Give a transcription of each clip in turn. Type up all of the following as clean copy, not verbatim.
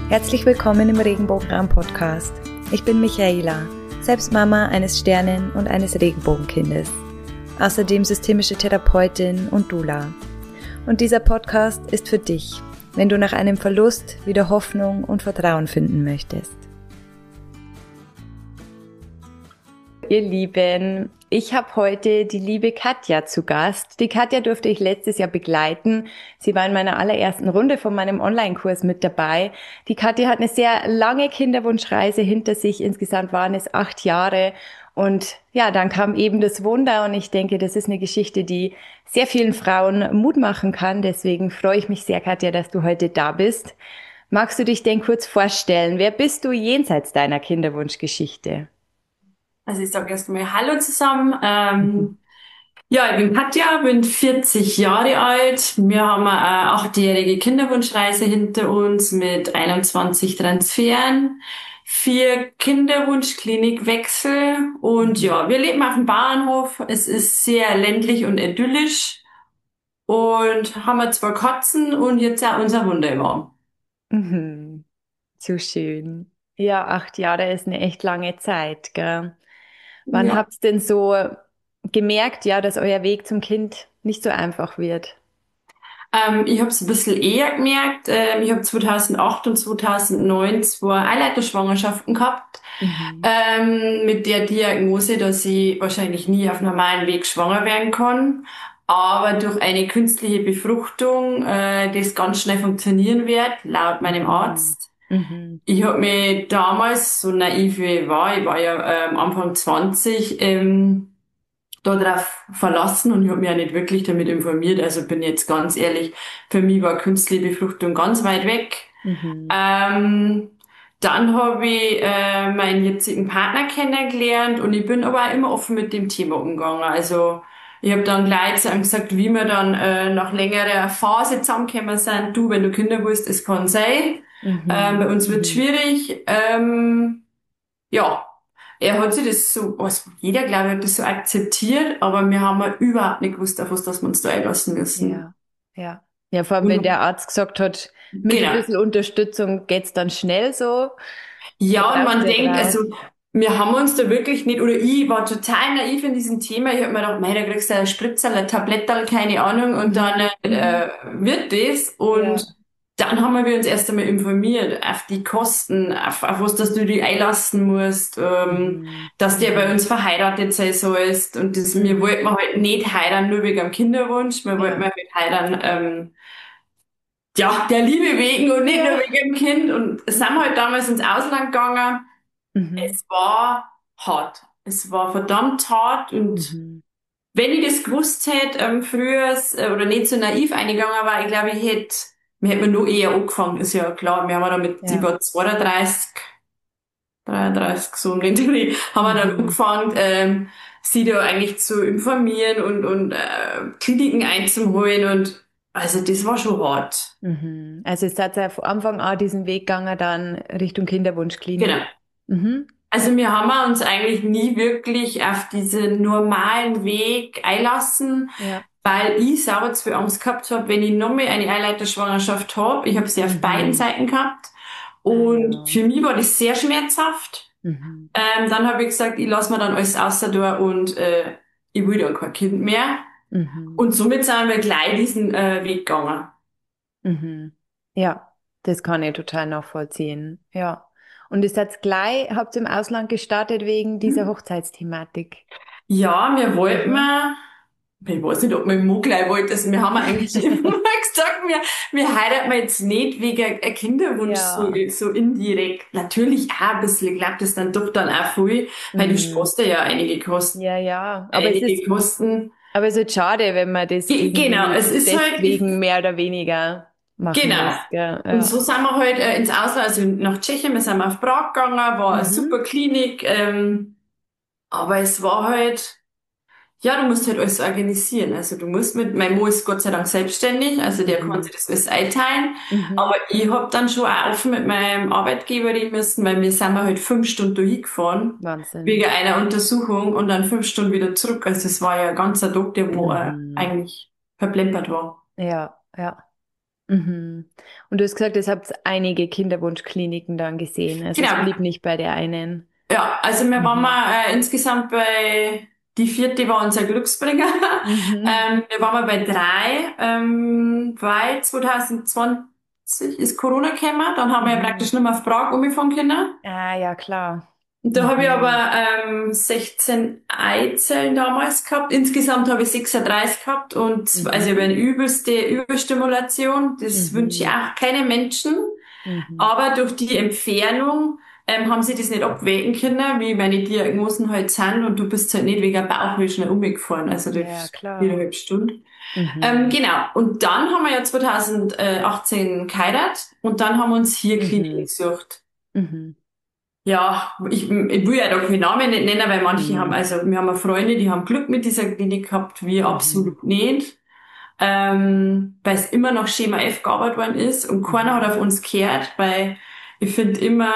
Herzlich willkommen im Regenbogenraum-Podcast. Ich bin Michaela, selbst Mama eines Sternen- und eines Regenbogenkindes. Außerdem systemische Therapeutin und Doula. Und dieser Podcast ist für dich, wenn du nach einem Verlust wieder Hoffnung und Vertrauen finden möchtest. Ihr Lieben, ich habe heute die liebe Katja zu Gast. Die Katja durfte ich letztes Jahr begleiten. Sie war in meiner allerersten Runde von meinem Online-Kurs mit dabei. Die Katja hat eine sehr lange Kinderwunschreise hinter sich. Insgesamt waren es 8 Jahre. Und ja, dann kam eben das Wunder. Und ich denke, das ist eine Geschichte, die sehr vielen Frauen Mut machen kann. Deswegen freue ich mich sehr, Katja, dass du heute da bist. Magst du dich denn kurz vorstellen? Wer bist du jenseits deiner Kinderwunschgeschichte? Also ich sage erst mal Hallo zusammen. Ja, ich bin Katja, bin 40 Jahre alt. Wir haben eine 8-jährige Kinderwunschreise hinter uns mit 21 Transferen, 4 Kinderwunschklinikwechsel und ja, wir leben auf dem Bauernhof. Es ist sehr ländlich und idyllisch und haben 2 Katzen und jetzt auch unser Hundemann. Mhm. So schön. Ja, 8 Jahre ist eine echt lange Zeit, gell? Wann Ja. habt's denn so gemerkt, ja, dass euer Weg zum Kind nicht so einfach wird? Ich habe es ein bisschen eher gemerkt. Ich habe 2008 und 2009 2 Eileiterschwangerschaften gehabt. Mhm. Mit der Diagnose, dass ich wahrscheinlich nie auf normalen Weg schwanger werden kann, aber durch eine künstliche Befruchtung das ganz schnell funktionieren wird, laut meinem Mhm. Arzt. Mhm. Ich habe mich damals, so naiv wie ich war ja Anfang 20, darauf verlassen und ich habe mich ja nicht wirklich damit informiert. Also bin jetzt ganz ehrlich, für mich war künstliche Befruchtung ganz weit weg. Mhm. Ähm, Dann habe ich meinen jetzigen Partner kennengelernt und ich bin aber auch immer offen mit dem Thema umgegangen. Also ich habe dann gleich zu ihm gesagt, wie wir dann nach längerer Phase zusammengekommen sind, du, wenn du Kinder willst, es kann sein. Mhm. Bei uns wird Mhm. schwierig. Ja, er hat sich das so, also jeder glaube ich hat das so akzeptiert, aber wir haben ja überhaupt nicht gewusst, auf was dass wir uns da einlassen müssen. Ja, ja. Ja, vor allem, wenn Und der Arzt gesagt hat, mit ein genau. bisschen Unterstützung geht's dann schnell so. Ja, und Vertraust man du denkt, drauf? also wir haben uns da wirklich nicht, oder ich war total naiv in diesem Thema. Ich habe mir gedacht, mei, da kriegst du ein Spritzer, ein Tabletterl, keine Ahnung, und Mhm. dann Mhm. wird das. Ja. Und dann haben wir uns erst einmal informiert auf die Kosten, auf was, dass du dich einlassen musst, Mhm. dass der bei Mhm. uns verheiratet sein sollst. Und das, wir Mhm. wollten halt nicht heiraten nur wegen dem Kinderwunsch, wir wollten Ja. halt heiraten, ja, der Liebe wegen und nicht nur Ja. wegen dem Kind. Und sind Mhm. halt damals ins Ausland gegangen. Mhm. Es war hart. Es war verdammt hart und Mhm. wenn ich das gewusst hätte, früher, oder nicht so naiv eingegangen war, ich glaube, wir hätten noch eher angefangen, ist ja klar. Wir haben da mit, ich Ja. war 32, 33, so um den Dreh, haben wir dann Mhm. angefangen, sie da eigentlich zu informieren und Kliniken einzuholen und, also das war schon hart. Mhm. Also es hat ja von Anfang an diesen Weg gegangen, dann Richtung Kinderwunschklinik. Genau. Mhm. Also wir haben uns eigentlich nie wirklich auf diesen normalen Weg einlassen, Ja. weil ich selber zu Angst gehabt habe, wenn ich nochmal eine Eileiterschwangerschaft habe. Ich habe sie auf beiden Mhm. Seiten gehabt Ah und ja. für mich war das sehr schmerzhaft. Mhm. Dann habe ich gesagt, ich lasse mir dann alles außer da und ich will dann kein Kind mehr. Mhm. Und somit sind wir gleich diesen Weg gegangen. Mhm. Ja, das kann ich total nachvollziehen. Ja. Und ist jetzt gleich, habt ihr im Ausland gestartet wegen dieser Hochzeitsthematik? Ja, wir wollten Mhm. mal. Ich weiß nicht, ob man im gleich wollte. Also wir haben eigentlich immer gesagt, wir heiraten jetzt nicht wegen ein Kinderwunsch so, Ja. so indirekt. Natürlich auch ein bisschen. Ich glaube, das dann doch dann auch viel, weil du Mhm. sparst ja einige Kosten. Ja, ja. Einige Kosten. Aber es ist schade, wenn man das Genau, irgendwie es ist halt, deswegen mehr oder weniger machen genau. muss, gell? Und Ja. so sind wir halt ins Ausland, also nach Tschechien, wir sind auf Prag gegangen, war eine Mhm. super Klinik, aber es war halt, ja, du musst halt alles organisieren. Also du musst mein Mo ist Gott sei Dank selbstständig, also der kann Mhm. sich das alles einteilen. Mhm. Aber ich hab dann schon auch offen mit meinem Arbeitgeber reden müssen, weil wir sind halt 5 Stunden da hingefahren, wegen Wahnsinn. einer Untersuchung und dann 5 Stunden wieder zurück. Also es war ja ein ganzer Tag, der wo Mhm. eigentlich verplempert war. Ja, ja. Mhm. Und du hast gesagt, ihr habt einige Kinderwunschkliniken dann gesehen. Also es Genau. blieb nicht bei der einen. Ja, also wir waren Mhm. mal insgesamt bei, die vierte war unser Glücksbringer. Mhm. Wir waren mal bei drei, weil 2020 ist Corona gekommen, dann haben wir ja Mhm. praktisch nicht mehr auf Prag umgefahren können. Ah, ja, klar. Und da habe ich Mhm. aber 16 Eizellen damals gehabt. Insgesamt habe ich 36 gehabt und also über Mhm. eine übelste Überstimulation. Das wünsche ich Mhm. auch keinem Menschen. Mhm. Aber durch die Entfernung haben sie das nicht abwägen können, wie meine Diagnosen halt sind. Und du bist halt nicht wegen Bauchweh schnell umgefahren. Also Ja, das klar. 4,5 Stunden. Mhm. Genau. Und dann haben wir ja 2018 geheiratet und dann haben wir uns hier Klinik Mhm. gesucht. Mhm. Ja, ich will ja da keinen Namen nicht nennen, weil manche haben, Mhm. also wir haben ja Freunde, die haben Glück mit dieser Klinik gehabt, wir Mhm. absolut nicht, weil es immer nach Schema F gearbeitet worden ist und keiner hat Mhm. auf uns gehört, weil ich finde immer,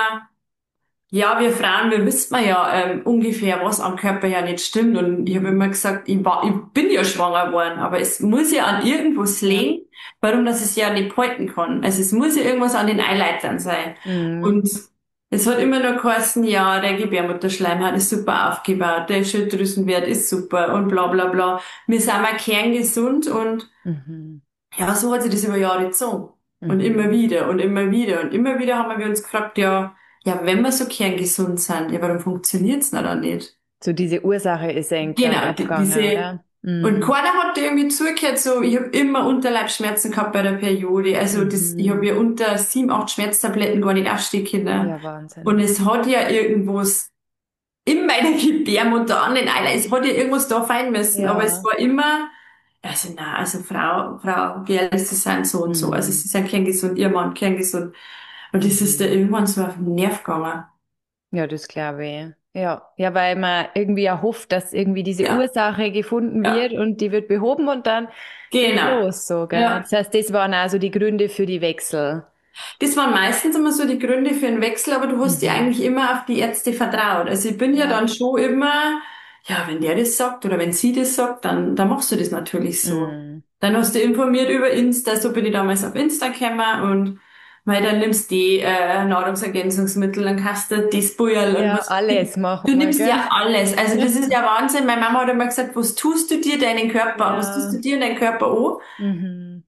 ja, wir Frauen, wir wissen ja ungefähr, was am Körper ja nicht stimmt und ich habe immer Mhm. gesagt, ich bin ja schwanger geworden, aber es muss ja an irgendwas Ja. liegen, warum das es ja nicht halten kann. Also es muss ja irgendwas an den Eileitern sein. Mhm. Und es hat immer nur geheißen, ja, der Gebärmutterschleimhaut ist super aufgebaut, der Schilddrüsenwert ist super und bla bla bla. Wir sind mal kerngesund und Mhm. ja, so hat sich das über Jahre gezogen. Und immer Mhm. wieder und immer wieder und immer wieder haben wir uns gefragt, ja, ja, wenn wir so kerngesund sind, ja, warum funktioniert's denn dann nicht? So diese Ursache ist eigentlich dann Genau, aufgegangen, diese, oder? und Mhm. keiner hat irgendwie zugehört, so, ich habe immer Unterleibsschmerzen gehabt bei der Periode, also das, ich habe Mhm. ja unter 7, 8 Schmerztabletten gar nicht aufstehen können. Ja, Und Wahnsinn. es hat ja irgendwas in meiner Gebärmutter an den Eileitern, es hat ja irgendwas da fallen müssen, aber es Ja. war immer, also na, also Frau Gerl, Sie sind so und so, also Mhm. Sie sind kerngesund, Ihr Mann kerngesund. Und das ist da Mhm. irgendwann so auf den Nerv gegangen. Ja, das glaube ich. Ja, ja, weil man irgendwie ja hofft, dass irgendwie diese Ja, Ursache gefunden ja, wird und die wird behoben und dann geht's genau. los, so, gell? Ja. Das heißt, das waren also die Gründe für die Wechsel. Das waren meistens immer so die Gründe für einen Wechsel, aber du hast dir Mhm. eigentlich immer auf die Ärzte vertraut. Also ich bin ja Ja. dann schon immer, ja, wenn der das sagt oder wenn sie das sagt, dann machst du das natürlich so. Mhm. Dann hast du informiert über Insta, so bin ich damals auf Insta gekommen und weil dann nimmst die Nahrungsergänzungsmittel, dann kannst du das Bujerl und Ja, was. alles machen Du wir, nimmst ja gell? alles. Also das ist ja Wahnsinn. Meine Mama hat immer gesagt, was tust du dir deinen Körper? Was tust du Ja. dir in deinen Körper an? Mhm.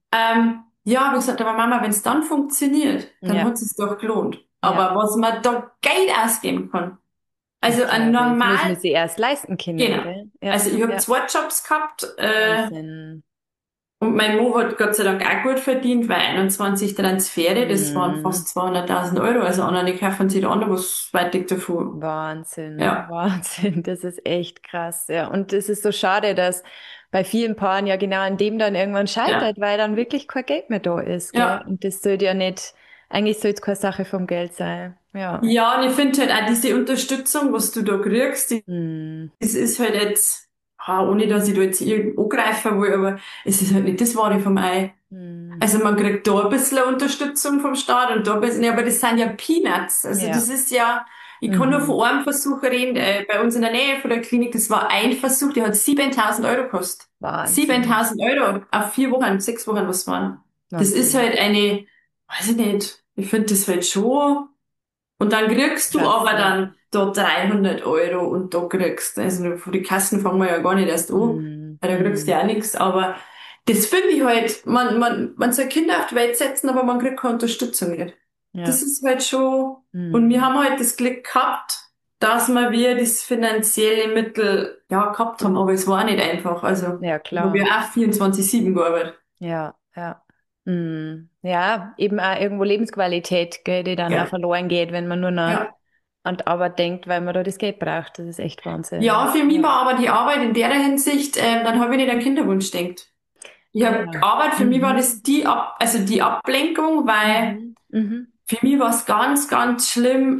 Ja, habe ich gesagt, aber Mama, wenn es dann funktioniert, dann Ja. hat es doch gelohnt. Ja. Aber was man da Geld ausgeben kann, Das also ein glaube ich. Das muss man normal, sich erst leisten können, genau. gell? Ja. Also ich habe Ja. 2 Jobs gehabt Wahnsinn. und mein Mo hat Gott sei Dank auch gut verdient, weil 21 Transfere, das waren Mhm. fast 200.000 Euro. Also andere kaufen sich da an, was weit weg davon. Wahnsinn, Ja, Wahnsinn, das ist echt krass, ja. Und es ist so schade, dass bei vielen Paaren ja genau an dem dann irgendwann ja, scheitert, weil dann wirklich kein Geld mehr da ist, gell? ja. Und das sollte ja nicht, eigentlich soll es keine Sache vom Geld sein. Ja. Ja, und ich finde halt auch diese Unterstützung, was du da kriegst, Hm. das ist halt jetzt, ohne dass ich da jetzt irgendwo angreifen will, aber es ist halt nicht das Wahre vom Ei. Hm. Also man kriegt da ein bisschen Unterstützung vom Staat und da ein bisschen, ja, aber das sind ja Peanuts. Also das Ja. ist ja, ich kann nur Mhm. von einem Versuch reden, bei uns in der Nähe von der Klinik, das war ein Versuch, der hat 7.000 Euro gekostet. Wahnsinn, 7.000 Euro auf 4 Wochen, 6 Wochen, was waren. Das ist Wahnsinn. halt eine, weiß ich nicht, ich finde das halt schon, und dann kriegst du Krass, aber ja. dann da 300 Euro und da kriegst, also von den Kassen fangen wir ja gar nicht erst an, Hm. weil da kriegst du Hm. ja auch nichts, aber das finde ich halt, man soll Kinder auf die Welt setzen, aber man kriegt keine Unterstützung nicht. Das Ja. ist halt schon, und wir Hm. haben halt das Glück gehabt, dass wir das finanzielle Mittel, ja, gehabt haben, aber es war nicht einfach, also, Ja, ich habe ja klar. auch 24/7 gearbeitet. Ja, ja. Hm. Ja, eben auch irgendwo Lebensqualität, gell, die dann auch Ja. verloren geht, wenn man nur noch Ja. an die Arbeit denkt, weil man da das Geld braucht. Das ist echt Ja, Wahnsinn. für mich Ja. war aber die Arbeit in der Hinsicht, dann habe ich nicht an Kinderwunsch gedacht. Ich habe Ah. gearbeitet, für mich war Mhm. das also die Ablenkung, weil Mhm. Mhm. für mich war es ganz, ganz schlimm,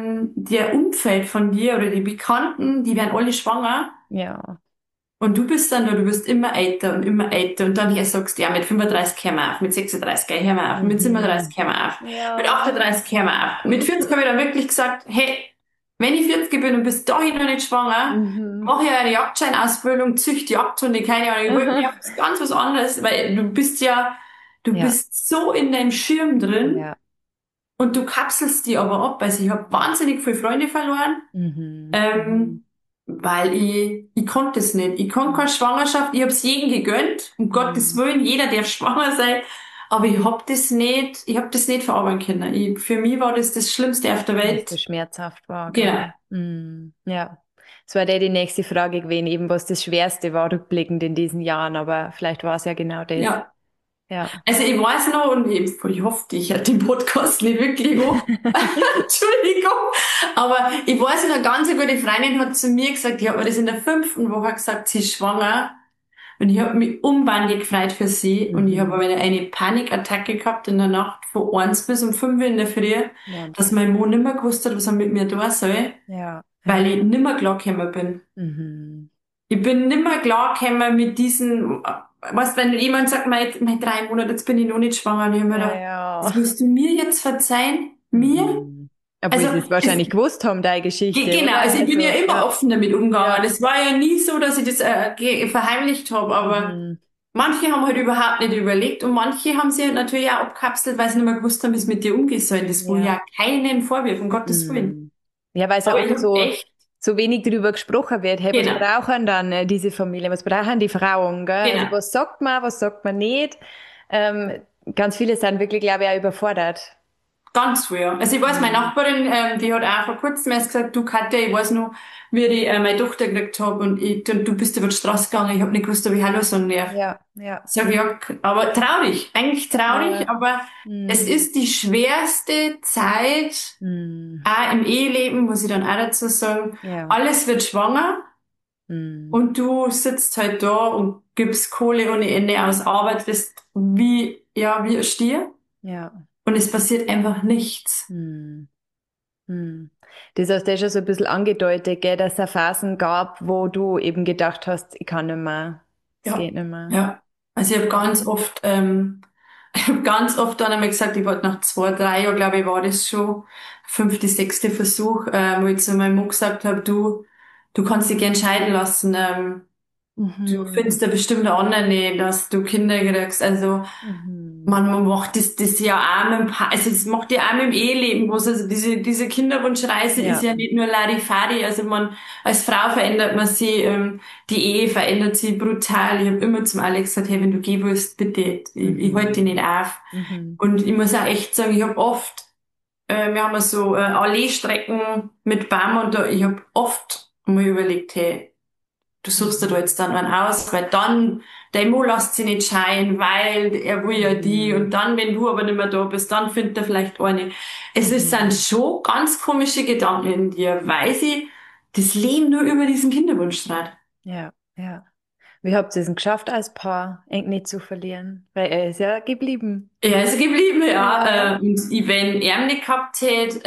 der Umfeld von dir oder die Bekannten, die werden alle schwanger Ja. und du bist dann da, du wirst immer älter und dann hier sagst du, ja, mit 35 hören wir auf, mit 36 hören wir auf, mit Mhm. 37 hören wir auf, mit Ja. 38 hören wir auf. Mit 40 habe ich dann wirklich gesagt, hey, wenn ich 40 bin und bis dahin noch nicht schwanger, Mhm. mache ich eine Jagdscheinausbildung, züchte Jagdhunde, keine Ahnung, ich wollte mir Aha. auf ganz was anderes, weil du bist ja, Du Ja. bist so in deinem Schirm drin Ja. und du kapselst die aber ab. Also ich habe wahnsinnig viele Freunde verloren, Mhm. Mhm. ähm, weil ich konnte es nicht. Ich konnte keine Schwangerschaft, ich habe es jedem gegönnt, um Gottes Mhm. Willen, jeder darf schwanger sein, aber ich hab das nicht verarbeiten können. Für mich war das das Schlimmste auf der Weil es so Welt. schmerzhaft war, Genau. gell? Ja. Das war die nächste Frage gewesen, eben was das Schwerste war, rückblickend in diesen Jahren, aber vielleicht war es ja genau das. Ja. Ja. Also ich weiß noch, und ich hoffe, ich hätte den Podcast nicht wirklich hoch. Entschuldigung. Aber ich weiß noch, eine ganz gute Freundin hat zu mir gesagt, die hat mir das in der 5. Woche gesagt, sie ist schwanger. Und ich habe mich unbändig gefreut für sie. Und ich habe aber Mhm. eine Panikattacke gehabt in der Nacht von 1 bis um 5 in der Früh, dass Wahnsinn. mein Mann nicht mehr gewusst hat, was er mit mir tun soll, Ja, weil ja. ich nicht mehr klargekommen bin. Mhm. Ich bin nicht mehr klargekommen mit diesen, was, wenn jemand sagt, mein 3 Monate, jetzt bin ich noch nicht schwanger, und ich habe mir Ja, gedacht, das ja. willst du mir jetzt verzeihen? Mir? Mhm. Obwohl Also, sie es es, wahrscheinlich gewusst haben, deine Geschichte, genau, oder? also ich bin ja Also, immer ja. offen damit umgegangen. Ja. Es war ja nie so, dass ich das verheimlicht habe, aber Mhm. manche haben halt überhaupt nicht überlegt und manche haben sich halt natürlich auch abkapselt, weil sie nicht mehr gewusst haben, wie es mit dir umgehen soll. Das will Ja. ja keinen Vorwurf, um Gottes Willen. Mhm. Ja, weil es ja Aber ich oft habe so, echt, so wenig drüber gesprochen wird. Hey, was genau, brauchen dann diese Familien? Was brauchen die Frauen, gell? Also, genau. was sagt man nicht? Ganz viele sind wirklich, glaube ich, auch überfordert. Ganz früher. Also ich weiß, meine Mhm. Nachbarin, die hat auch vor kurzem erst gesagt, du Katja, ich weiß noch, wie ich meine Tochter gekriegt habe und du bist über die Straße gegangen, ich habe nicht gewusst, ob ich Hallo sagen darf. Ja, ja, Sag ich, ja, aber traurig, eigentlich traurig, ja. aber es Mhm. ist die schwerste Zeit, Mhm. auch im Eheleben, muss ich dann auch dazu sagen. Ja. Alles wird schwanger Mhm. und du sitzt halt da und gibst Kohle ohne Ende aus, arbeitest wie ein Stier Ja. und es passiert einfach nichts. Mhm. Mhm. Das hast du ja schon so ein bisschen angedeutet, gell, dass es Phasen gab, wo du eben gedacht hast, ich kann nicht mehr, es Ja, geht nicht mehr. ja. Also ich habe ich hab ganz oft dann einmal gesagt, ich wollte nach 2, 3 Jahren, glaube ich, war das schon, 5., 6. Versuch, wo ich zu meinem Mann gesagt habe, du kannst dich gern scheiden lassen, du Mhm. findest ja bestimmt eine andere, nicht, dass du Kinder kriegst. Also Mhm. man macht das ja auch mit dem also das macht ja auch mit dem Eheleben was. Also diese Kinderwunschreise ist Ja. ja nicht nur Larifari. Also als Frau verändert man sie, die Ehe verändert sie brutal. Ich habe immer zum Alex gesagt, hey, wenn du gehen willst, bitte, ich halte dich Mhm. nicht auf. Mhm. Und ich muss auch echt sagen, ich habe oft, wir haben so Alleestrecken mit Baum und ich habe oft mal überlegt, hey, du suchst dir da Mhm. jetzt dann einen aus, weil dann, dein Mo lässt sich nicht scheiden, weil er will ja die und Mhm. dann, wenn du aber nicht mehr da bist, dann findet er vielleicht eine. Sind Mhm. schon ganz komische Gedanken in dir, weil sie das Leben nur über diesen Kinderwunsch dreht. Ja, ja. Wie habt ihr es denn geschafft, als Paar eng nicht zu verlieren? Weil er ist ja geblieben. Er ist geblieben, Ja. ja. Und ich, wenn er ihn nicht gehabt hätte,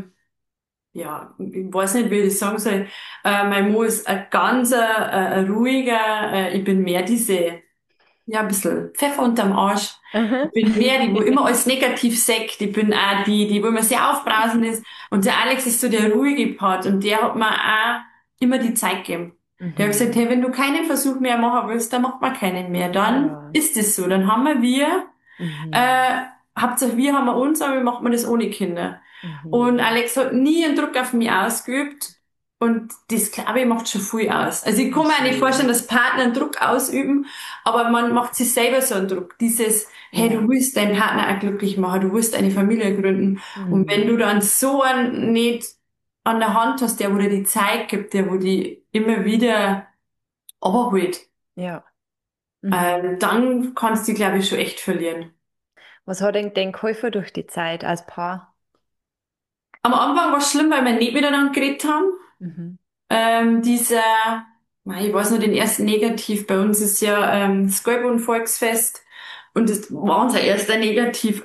ja, ich weiß nicht, wie ich das sagen soll. Mein Mo ist ein ganz ruhiger, ich bin mehr ja, ein bisschen Pfeffer unterm Arsch. Aha. Ich bin mehr die, wo immer alles negativ sagt. Ich bin auch die, wo immer sehr aufbrausend ist. Und der Alex ist so der ruhige Part und der hat mir auch immer die Zeit gegeben. Der hat gesagt, Mhm. hey, wenn du keinen Versuch mehr machen willst, dann macht man keinen mehr. Dann Ja. ist es so. Dann haben Mhm. äh, Hauptsache wir haben uns, aber wie macht man das ohne Kinder? Und Mhm. Alex hat nie einen Druck auf mich ausgeübt. Und das, glaube ich, macht schon viel aus. Also ich Ja, kann mir auch nicht vorstellen, schön. dass Partner einen Druck ausüben, aber man macht sich selber so einen Druck. Dieses, hey, du Ja. willst deinen Partner auch glücklich machen, du willst eine Familie gründen. Und wenn Mhm. du dann so einen nicht an der Hand hast, der wo dir die Zeit gibt, der wo die immer wieder runterholt, Ja. Mhm. dann kannst du, glaube ich, schon echt verlieren. Was hat denn geholfen durch die Zeit als Paar? Am Anfang war es schlimm, weil wir nicht miteinander geredet haben. Mhm. Ich weiß nur, den ersten Negativ. Bei uns ist ja das Skalbund-Volksfest und das war unser erster Negativ.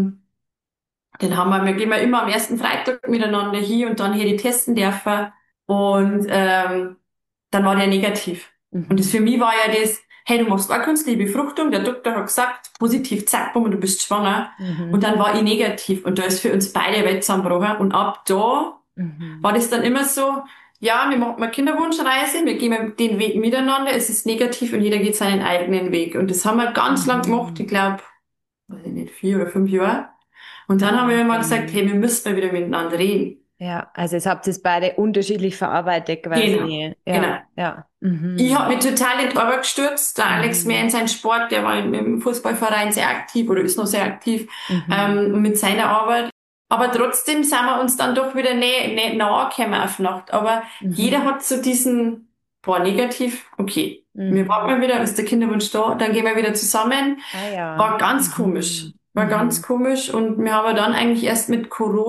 Wir gehen ja immer am ersten Freitag miteinander hin und dann hier die testen dürfen. Und dann war der negativ. Und das Mhm. für mich war ja das, hey, du machst eine künstliche Befruchtung, der Doktor hat gesagt, positiv, zack, bumm, und du bist schwanger. Und Mhm. dann war ich negativ und da ist für uns beide Welt zusammengebrochen. Und ab da Mhm. war das dann immer so, ja, wir machen eine Kinderwunschreise, wir gehen den Weg miteinander, es ist negativ und jeder geht seinen eigenen Weg. Und das haben wir ganz lang gemacht, Mhm. ich glaube weiß ich nicht, 4 oder 5 Jahre. Und dann haben wir immer gesagt, hey, wir müssen mal wieder miteinander reden. Ja, also jetzt habt ihr es beide unterschiedlich verarbeitet Genau, quasi. genau. Ja, ja. Ich habe Mhm. mich total in die Arbeit gestürzt. Der Alex mehr Mhm. in seinen Sport, der war im Fußballverein sehr aktiv oder ist noch sehr aktiv Mhm. mit seiner Arbeit. Aber trotzdem sind wir uns dann doch wieder nahe gekommen auf Nacht. Aber jeder Mhm. hat so diesen, boah, negativ, okay, wir warten Mhm. mal wieder, ist der Kinderwunsch da, dann gehen wir wieder zusammen. Ah ja. War ganz komisch. Mhm. War ganz Mhm. komisch und wir haben dann eigentlich erst mit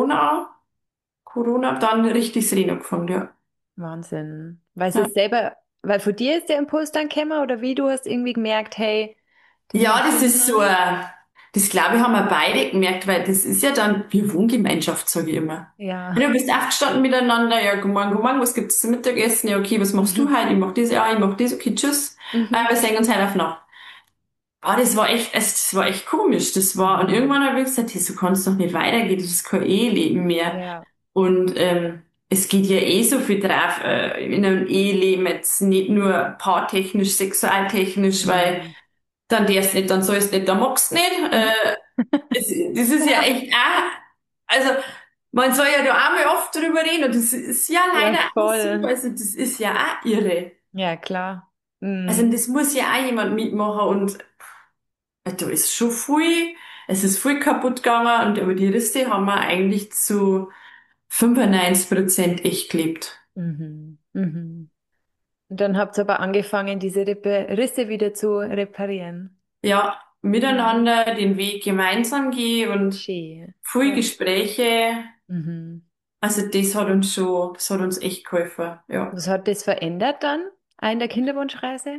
Corona dann richtig das Reden angefangen, ja. Wahnsinn. Weißt du Ja. es selber, weil von dir ist der Impuls dann gekommen oder wie du hast irgendwie gemerkt, hey, das Ja, muss das Sinn ist so, machen? das glaube ich, haben wir beide gemerkt, weil das ist ja dann, wir Wohngemeinschaft, sage ich immer. Ja, Ja. du bist aufgestanden miteinander, ja, guten Morgen, was gibt's zum Mittagessen? Ja, okay, was machst du Mhm. heute? Ich mach das, ja, ich mach das, okay, tschüss. Mhm. Wir sehen uns heute auf Nacht. Ah, das war echt komisch, das war, und Mhm. irgendwann habe ich gesagt, hey, so kann es doch nicht weitergehen, das ist kein Eheleben mehr. Ja. Und es geht ja eh so viel drauf in einem Eheleben, jetzt nicht nur paartechnisch, sexualtechnisch, weil Mhm. dann darfst nicht, dann sollst nicht, dann magst nicht. Mhm. Das ist ja echt auch, also man soll ja da auch mal oft drüber reden und das ist ja Ja, leider auch so, voll. also das ist ja auch irre. Ja, klar. Also Mhm. das muss ja auch jemand mitmachen und da ist schon viel, es ist viel kaputt gegangen und aber die Risse haben wir eigentlich zu 95% echt gelebt. Mhm. Mhm. Und dann habt ihr aber angefangen, diese Risse wieder zu reparieren. Ja, Mhm. miteinander den Weg gemeinsam gehen und Schön. viel Ja. Gespräche. Mhm. Also das hat uns echt geholfen, ja. Was hat das verändert dann in der Kinderwunschreise?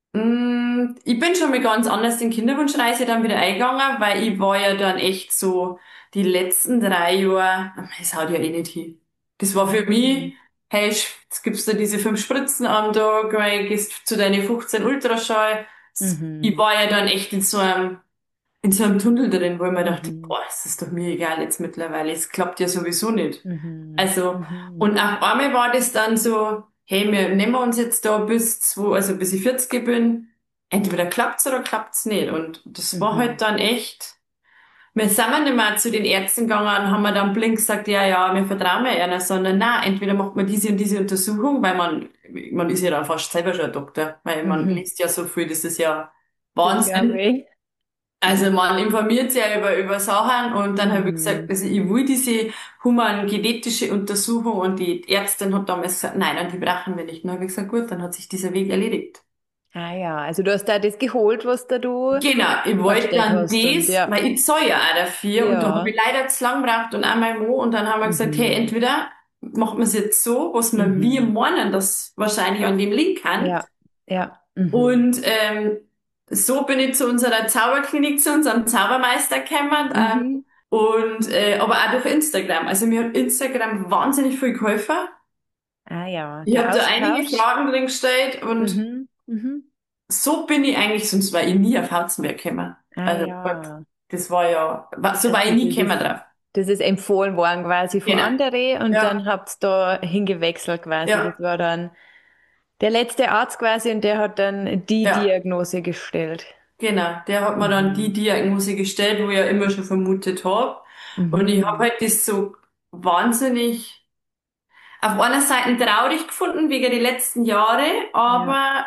Ich bin schon mal ganz anders in Kinderwunschreise dann wieder eingegangen, weil ich war ja dann echt so die letzten 3 Jahre, es haut ja eh nicht hin. Das war für mich, Mhm. hey, jetzt gibst du diese 5 Spritzen am Tag, weil gehst zu deinen 15 Ultraschall. Ich Mhm. war ja dann echt in so einem Tunnel drin, wo ich mir dachte, Mhm. boah, es ist doch mir egal jetzt mittlerweile, es klappt ja sowieso nicht. Mhm. Also, Mhm. und auf einmal war das dann so, hey, wir nehmen uns jetzt da also bis ich 40 bin, entweder klappt's oder klappt's nicht. Und das war halt Mhm. dann echt, wir sind ja nicht mehr zu den Ärzten gegangen und haben mir dann blind gesagt, ja, ja, wir vertrauen mir einer, sondern na, entweder macht man diese und diese Untersuchung, weil man ist ja dann fast selber schon ein Doktor, weil man Mhm. liest ja so viel, das ist ja Das glaube Wahnsinn. ich. Also man informiert sich ja über Sachen und dann habe ich gesagt, Mhm. also ich will diese humangenetische Untersuchung und die Ärztin hat damals gesagt, nein, nein, die brauchen wir nicht. Und dann habe ich gesagt, gut, dann hat sich dieser Weg erledigt. Ah ja, also du hast da das geholt, was da du Genau, ich wollte vorgestellt dann hast und das, ja. weil ich zahle ja auch dafür und da habe ich Ja. leider zu lang gebraucht und einmal wo und dann haben wir gesagt, hey, Mhm. entweder macht man es jetzt so, was wir Mhm. meinen, das wahrscheinlich an dem liegen kann. Ja. Ja. Mhm. Und so bin ich zu unserer Zauberklinik, zu unserem Zaubermeister gekommen. Mhm. Aber auch durch Instagram. Also mir hat Instagram wahnsinnig viel geholfen. Ah ja, Ich habe der da einige Austausch. Fragen drin gestellt und Mhm. Mhm. so bin ich eigentlich, sonst wäre ich nie auf Hauzenberg gekommen. Ah Also Gott, ja. das war ja, so Also war ich nie gekommen drauf. das ist empfohlen worden quasi von Genau. anderen und dann Ja, habt ihr da hingewechselt quasi. Das ja, war dann der letzte Arzt quasi und der hat dann die ja, Diagnose gestellt. genau. Der hat mir dann die Mhm. Diagnose gestellt, wo ich ja immer schon vermutet habe. Und ich habe Mhm. halt das so wahnsinnig auf einer Seite traurig gefunden wegen die letzten Jahre, Ja. aber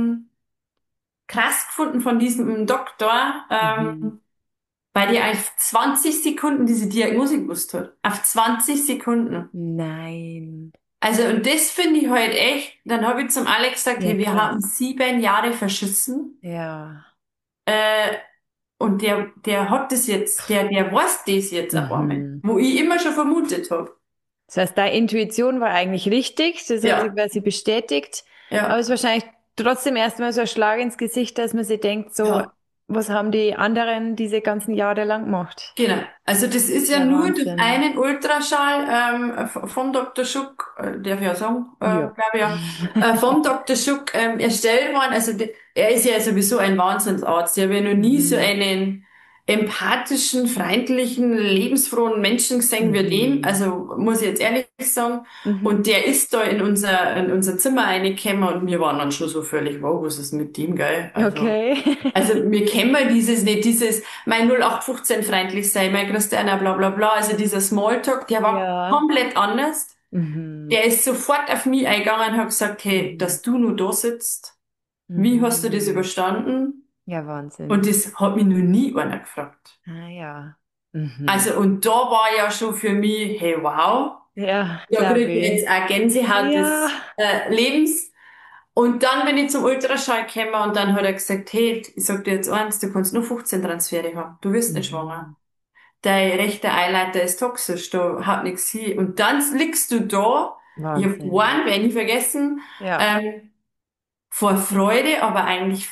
krass gefunden von diesem Doktor, Mhm. weil die auf 20 Sekunden diese Diagnose gewusst hat. Auf 20 Sekunden. Nein. Also, und das finde ich halt echt, dann habe ich zum Alex gesagt, Ja, hey, wir haben krass. 7 Jahre verschissen, Ja. äh, und der hat das jetzt, der weiß das jetzt auf einmal, Mhm. wo ich immer schon vermutet habe. Das heißt, deine Intuition war eigentlich richtig, das hat sie Ja, quasi bestätigt, aber es ja, ist wahrscheinlich trotzdem erstmal so ein Schlag ins Gesicht, dass man sich denkt, so, ja. was haben die anderen diese ganzen Jahre lang gemacht? Genau. Also das ist ja Ja, nur durch Wahnsinn. einen Ultraschall vom Dr. Schuck, darf ich ja sagen, Ja. glaube ich ja, vom Dr. Schuck erstellt worden. Also er ist ja sowieso ein Wahnsinnsarzt. Ich habe ja noch nie so Mhm. einen. empathischen, freundlichen, lebensfrohen Menschen gesehen wie den. Mhm. Also muss ich jetzt ehrlich sagen. Und Mhm. der ist da in unser Zimmer reingekommen und wir waren dann schon so völlig, wow, was ist mit dem, gell? Okay. Also wir kennen dieses nicht, dieses mein 0815 freundlich sein, mein Christianer, bla bla bla. Also dieser Smalltalk, der war Ja. komplett anders. Mhm. Der ist sofort auf mich eingegangen und hat gesagt, hey, Mhm. dass du nur da sitzt, wie hast du das Mhm. überstanden? Ja, Und Wahnsinn. das hat mich noch nie einer gefragt. Ah ja. Mhm. Also, und da war ja schon für mich, hey, wow, Ja, da kriege glaube ich ich. jetzt auch Gänsehaut Ja. des Lebens. Und dann bin ich zum Ultraschall gekommen und dann hat er gesagt, hey, ich sag dir jetzt eins, du kannst nur 15 Transfere haben. Du wirst nicht schwanger. Mhm. Dein rechter Eileiter ist toxisch, da hat nichts hin. Und dann liegst du da, ich hab Wahnsinn. geweint, werde ich nie vergessen, Ja. ähm, vor Freude, aber eigentlich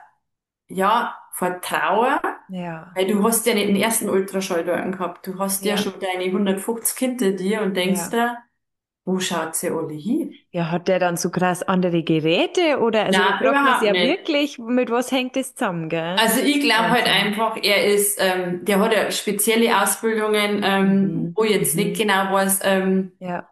vor Trauer, Ja. weil du hast ja nicht den ersten Ultraschall dort gehabt. Du hast ja Ja. schon deine 150 hinter dir und denkst Ja. da, wo schaut sie alle hin? Ja, hat der dann so krass andere Geräte oder, also da Na, fragt man sich überhaupt ja nicht. wirklich, mit was hängt das zusammen, gell? Also ich glaube halt Wahnsinn. einfach, der hat ja spezielle Ausbildungen, Mhm. wo ich jetzt nicht Mhm. genau weiß, Ja.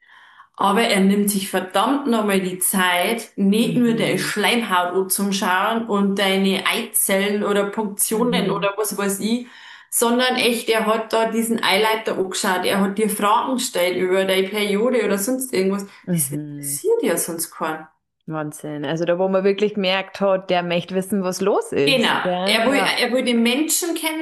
aber er nimmt sich verdammt nochmal die Zeit, nicht nur deine Mhm. Schleimhaut anzuschauen und deine Eizellen oder Punktionen Mhm. oder was weiß ich, sondern echt, er hat da diesen Eileiter angeschaut, er hat dir Fragen gestellt über deine Periode oder sonst irgendwas. Das Mhm. interessiert ja sonst keinen. Wahnsinn. Also da, wo man wirklich gemerkt hat, der möchte wissen, was los ist, Genau. gell? Er will, Ja. er will den Menschen kennen.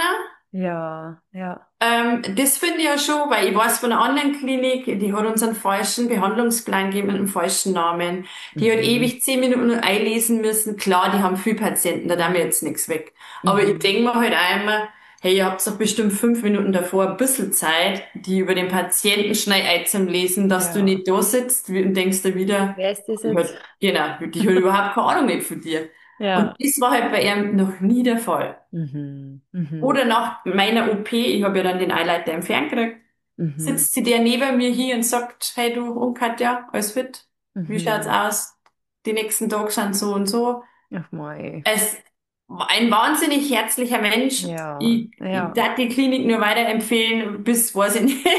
Ja. Ja. Das finde ich ja schon, weil ich weiß von einer anderen Klinik, die hat uns einen falschen Behandlungsplan gegeben mit einem falschen Namen. Die hat Mhm. ewig 10 Minuten einlesen müssen. Klar, die haben viel Patienten, da darf mir jetzt nichts weg. Aber ich Mhm. denke mir halt einmal, hey, ihr habt doch bestimmt 5 Minuten davor ein bisschen Zeit, die über den Patienten schnell einzulesen, dass du Ja. nicht da sitzt und denkst dir wieder, Wer ist das die jetzt? hat, genau, die hat überhaupt keine Ahnung nicht von dir. Und Ja. das war halt bei ihm noch nie der Fall. Mhm. Mhm. Oder nach meiner OP, ich habe ja dann den Eileiter entfernt gekriegt, Mhm. sitzt sie der neben mir hier und sagt, hey du, und Katja, alles fit? Wie schaut's Mhm. aus? Die nächsten Tage sind so und so. Ach mei. Es war ein wahnsinnig herzlicher Mensch. Ja. Ich Ja. darf die Klinik nur weiterempfehlen, bis weiß ich nicht.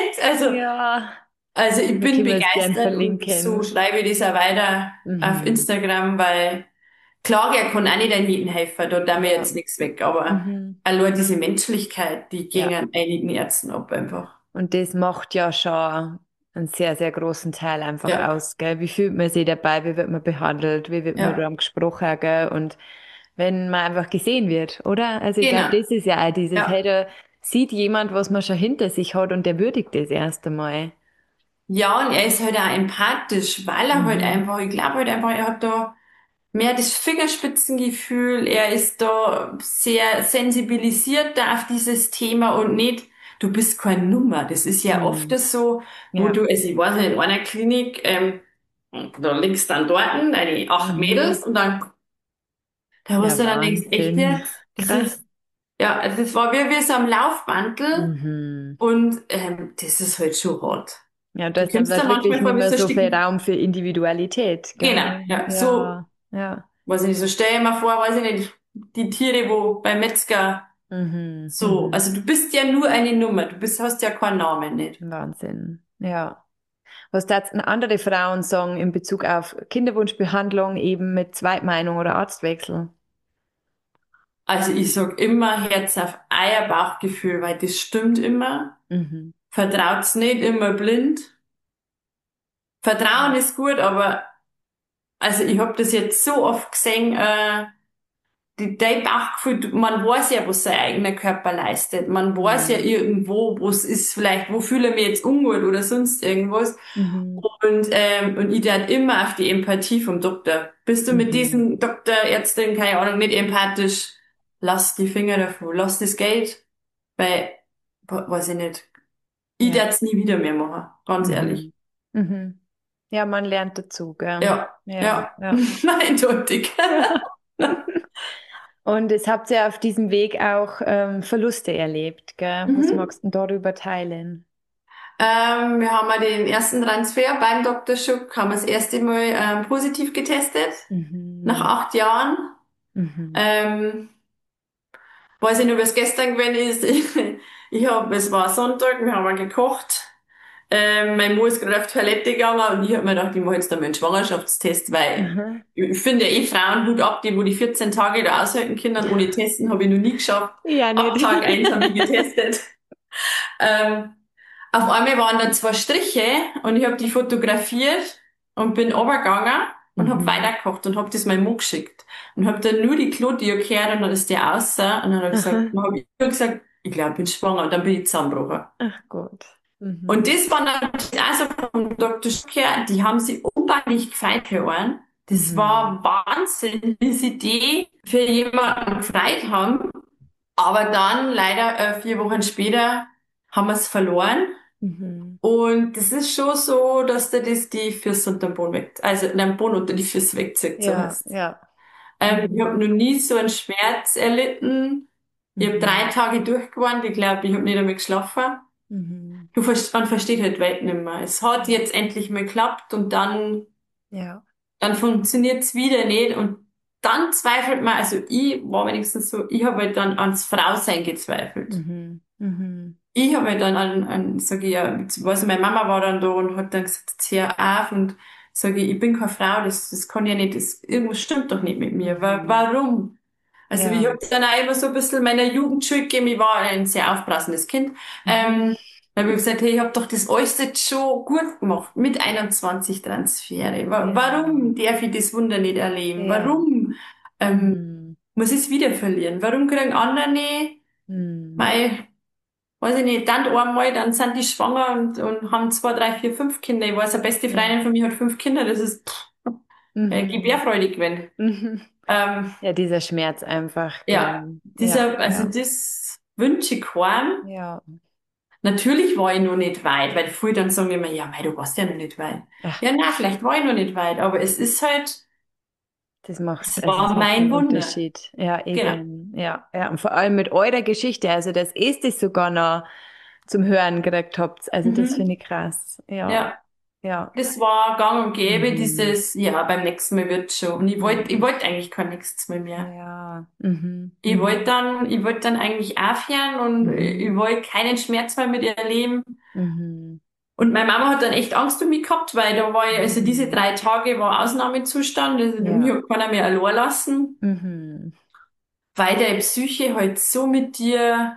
Ja. Also ich Da bin können wir es gern begeistert und so verlinken. schreibe ich das auch weiter auf Mhm. Instagram, weil klar, er kann auch nicht an jeden helfen, da da mir Ja. jetzt nichts weg, aber Mhm. allein diese Menschlichkeit, die ging Ja. an einigen Ärzten ab einfach. Und das macht ja schon einen sehr, sehr großen Teil einfach Ja, aus, gell? Wie fühlt man sich dabei? Wie wird man behandelt? Wie wird man ja, da gesprochen, gell? Und wenn man einfach gesehen wird, oder? Also ich glaube, genau. das ist ja auch dieses, hey, Ja. da sieht jemand, was man schon hinter sich hat und der würdigt das erst einmal. Ja, und er ist halt auch empathisch, weil er halt Mhm. einfach, ich glaube halt einfach, er hat da mehr das Fingerspitzengefühl, er ist da sehr sensibilisiert da auf dieses Thema und nicht, du bist keine Nummer. Das ist ja oft Mhm. das so, wo Ja. du, also ich weiß nicht, in einer Klinik, da liegst dann dort, deine 8 Mädels Mhm. und dann, da Ja, hast du dann denkst, echt Wahnsinn. jetzt? Das Krass. ist, ja, also das war wie so am Laufbandel Mhm. und das ist halt schon hart. Ja, da Du ist dann kommst dann vielleicht wirklich manchmal nicht vor wie mehr so ein so Stück, viel Raum für Individualität, genau, gell? ja, so, Ja, ja. weiß ich nicht, so stell dir mal vor, weiß ich nicht, die Tiere, wo beim Metzger Mhm. so, Mhm. also du bist ja nur eine Nummer, hast ja keinen Namen nicht. Wahnsinn. Ja. Was da andere Frauen sagen in Bezug auf Kinderwunschbehandlung eben mit Zweitmeinung oder Arztwechsel? Also ich sag immer Herz auf Eier, Bauchgefühl, weil das stimmt immer. Mhm. Vertraut's nicht immer blind. Vertrauen Ja. ist gut, aber also ich hab das jetzt so oft gesehen, dein Bauchgefühl, man weiß ja, was sein eigener Körper leistet. Man weiß ja Mhm. irgendwo, wo es ist, vielleicht, wo fühle ich mich jetzt ungut oder sonst irgendwas. Mhm. Und ich dann immer auf die Empathie vom Doktor. Bist du mit Mhm. diesem Doktor, Ärztin, keine Ahnung, nicht empathisch? Lass die Finger davon, lass das Geld, weil, weiß ich nicht. Ich Ja. werd's nie wieder mehr machen, ganz ehrlich. Mhm. Mhm. Ja, man lernt dazu, gell? Ja, Ja, ja, ja. eindeutig. Und es habt ihr auf diesem Weg auch Verluste erlebt, gell? Was Mhm. magst du denn darüber teilen? Wir haben ja den ersten Transfer beim Dr. Schuck, haben wir das erste Mal positiv getestet, nach Mhm. 8 Jahren. Mhm. Ähm, weiß ich noch, was gestern gewesen ist. Es war Sonntag, wir haben gekocht. Mein Mann ist gerade auf die Toilette gegangen und ich hab mir gedacht, ich mache jetzt da mal einen Schwangerschaftstest, weil Aha. ich finde ja eh Frauen Hut ab, die wo die 14 Tage da aushalten können ohne Testen, habe ich noch nie geschafft. Ja, Ab nicht. Tag 1 habe ich getestet. Ähm, auf einmal waren da zwei Striche und ich habe die fotografiert und bin runtergegangen und habe Mhm. weitergekocht und habe das meinem Mann geschickt. Und habe dann nur die Claudia gehört und dann ist der außer und dann hat er gesagt, Aha. dann habe ich nur gesagt, ich glaube, ich bin schwanger und dann bin ich zusammengebrochen. Ach Gott. Und Mhm. das war natürlich also vom Dr. Schücker, die haben sie unbändig gefreut für einen. Das Mhm. war Wahnsinn, wie sie die für jemanden gefreut haben. Aber dann, leider 4 Wochen später, haben wir es verloren. Mhm. Und das ist schon so, dass der das die Füße unter den Boden weg, also den Boden unter die Füße wegzieht, so Ja, heißt. ja. Ich habe Mhm. noch nie so einen Schmerz erlitten. Ich habe Mhm. 3 Tage durchgewarnt. Ich glaube, ich habe nicht einmal geschlafen. Mhm. Man versteht halt Welt nicht mehr. Es hat Ja. jetzt endlich mal geklappt und Ja. dann funktioniert's wieder nicht und dann zweifelt man, also ich war wenigstens so, ich habe halt dann ans Frausein gezweifelt. Mhm. Mhm. Ich habe halt dann sage ich ja, weiß meine Mama war dann da und hat dann gesagt, jetzt hör auf und sage ich bin keine Frau, das kann ja nicht, irgendwas stimmt doch nicht mit mir. Mhm. Warum? Also ich Ja. habe dann auch immer so ein bisschen meiner Jugend Schuld gegeben, ich war ein sehr aufpassendes Kind. Mhm. Da habe ich gesagt, hey, ich habe doch das alles jetzt schon gut gemacht, mit 21 Transfere. Ja. Warum darf ich das Wunder nicht erleben? Ja. Warum Mhm. muss ich es wieder verlieren? Warum kriegen andere nicht? Mhm. Weil, weiß ich nicht, dann einmal, dann sind die schwanger und haben 2, 3, 4, 5 Kinder. Ich weiß, eine beste Ja. Freundin von mir hat 5 Kinder, das ist Mhm. gebärfreudig, wenn. Mhm. Ähm, Ja, dieser Schmerz einfach, Ja, gell. Ja, also ja. das wünsche ich keinem. Ja. Natürlich war ich noch nicht weit, weil viele dann sagen immer, ja, mei, du warst ja noch nicht weit. Ach, Ja, na, vielleicht war ich noch nicht weit, aber es ist halt, es es war macht einen mein Wunder. Unterschied. Ja, Genau. eben. Ja, ja. Und vor allem mit eurer Geschichte, also dass ihr es sogar noch zum Hören gekriegt habt. Also das Mhm. finde ich krass. Ja, Ja, ja. das war gang und gäbe, Mhm. dieses, ja, beim nächsten Mal wird schon. Und ich Mhm. wollte eigentlich kein nächstes Mal mehr. Ja. Mhm. Ich Mhm. ich wollte dann eigentlich aufhören und ich Mhm. wollte keinen Schmerz mehr mit ihr erleben. Mhm. Und meine Mama hat dann echt Angst um mich gehabt, weil da war ich, also diese Mhm. 3 Tage war Ausnahmezustand, also mich Ja. hat keiner mehr allein lassen, Mhm. weil deine Psyche halt so mit dir,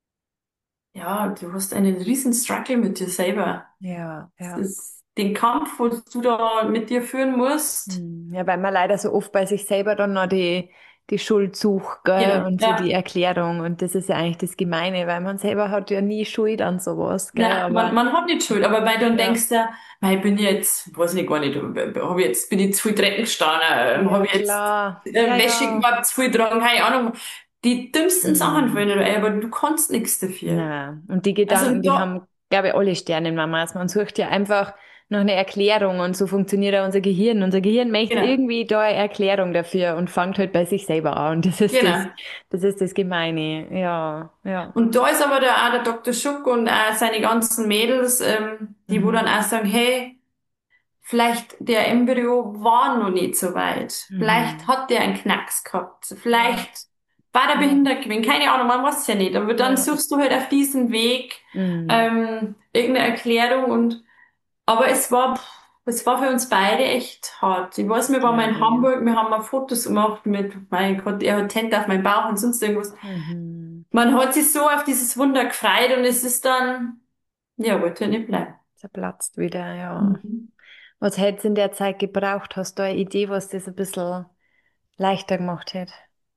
ja, du hast einen riesen Struggle mit dir selber. Ja, Das ja. ist den Kampf, wo du da mit dir führen musst. Ja, weil man leider so oft bei sich selber dann noch die Schuld sucht, gell? Genau, Und so die ja. Erklärung. Und das ist ja eigentlich das Gemeine, weil man selber hat ja nie Schuld an sowas, gell? Na, Aber man hat nicht Schuld, aber weil du dann ja, denkst, ja, weil ich bin jetzt, weiß nicht gar nicht, bin ich zu viel Dreck gestanden, ja habe ich jetzt klar. Ja, Wäsche ja. gehabt, zu viel dran, keine Ahnung. Die dümmsten Sachen Mhm. fallen dir ein, aber du kannst nichts dafür. Na, und die Also Gedanken, und die da, haben, glaube ich, alle Sternenmamas. Man sucht ja einfach nach einer Erklärung und so funktioniert ja unser Gehirn. Unser Gehirn möchte genau, irgendwie da eine Erklärung dafür und fängt halt bei sich selber an. Und genau. das ist das Gemeine. Ja, ja. Und da ist aber auch der Dr. Schuck und auch seine ganzen Mädels, die wo dann Mhm. auch sagen, hey, vielleicht der Embryo war noch nicht so weit. Vielleicht Mhm. hat der einen Knacks gehabt. Ja, Vielleicht war der ja, behindert gewesen. Keine Ahnung, man weiß es ja nicht. Aber dann ja. suchst du halt auf diesem Weg Mhm. irgendeine Erklärung aber es war für uns beide echt hart. Ich weiß, wir waren mal in Glaube ich. Hamburg, wir haben mal Fotos gemacht mit, mein Gott, er hat Hände auf meinem Bauch und sonst irgendwas. Mhm. Man hat sich so auf dieses Wunder gefreut und es ist dann, ja, wollte halt nicht bleiben. Zerplatzt wieder, ja. Mhm. Was hättest du in der Zeit gebraucht? Hast du eine Idee, was das ein bisschen leichter gemacht hätte?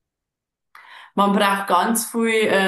Man braucht ganz viel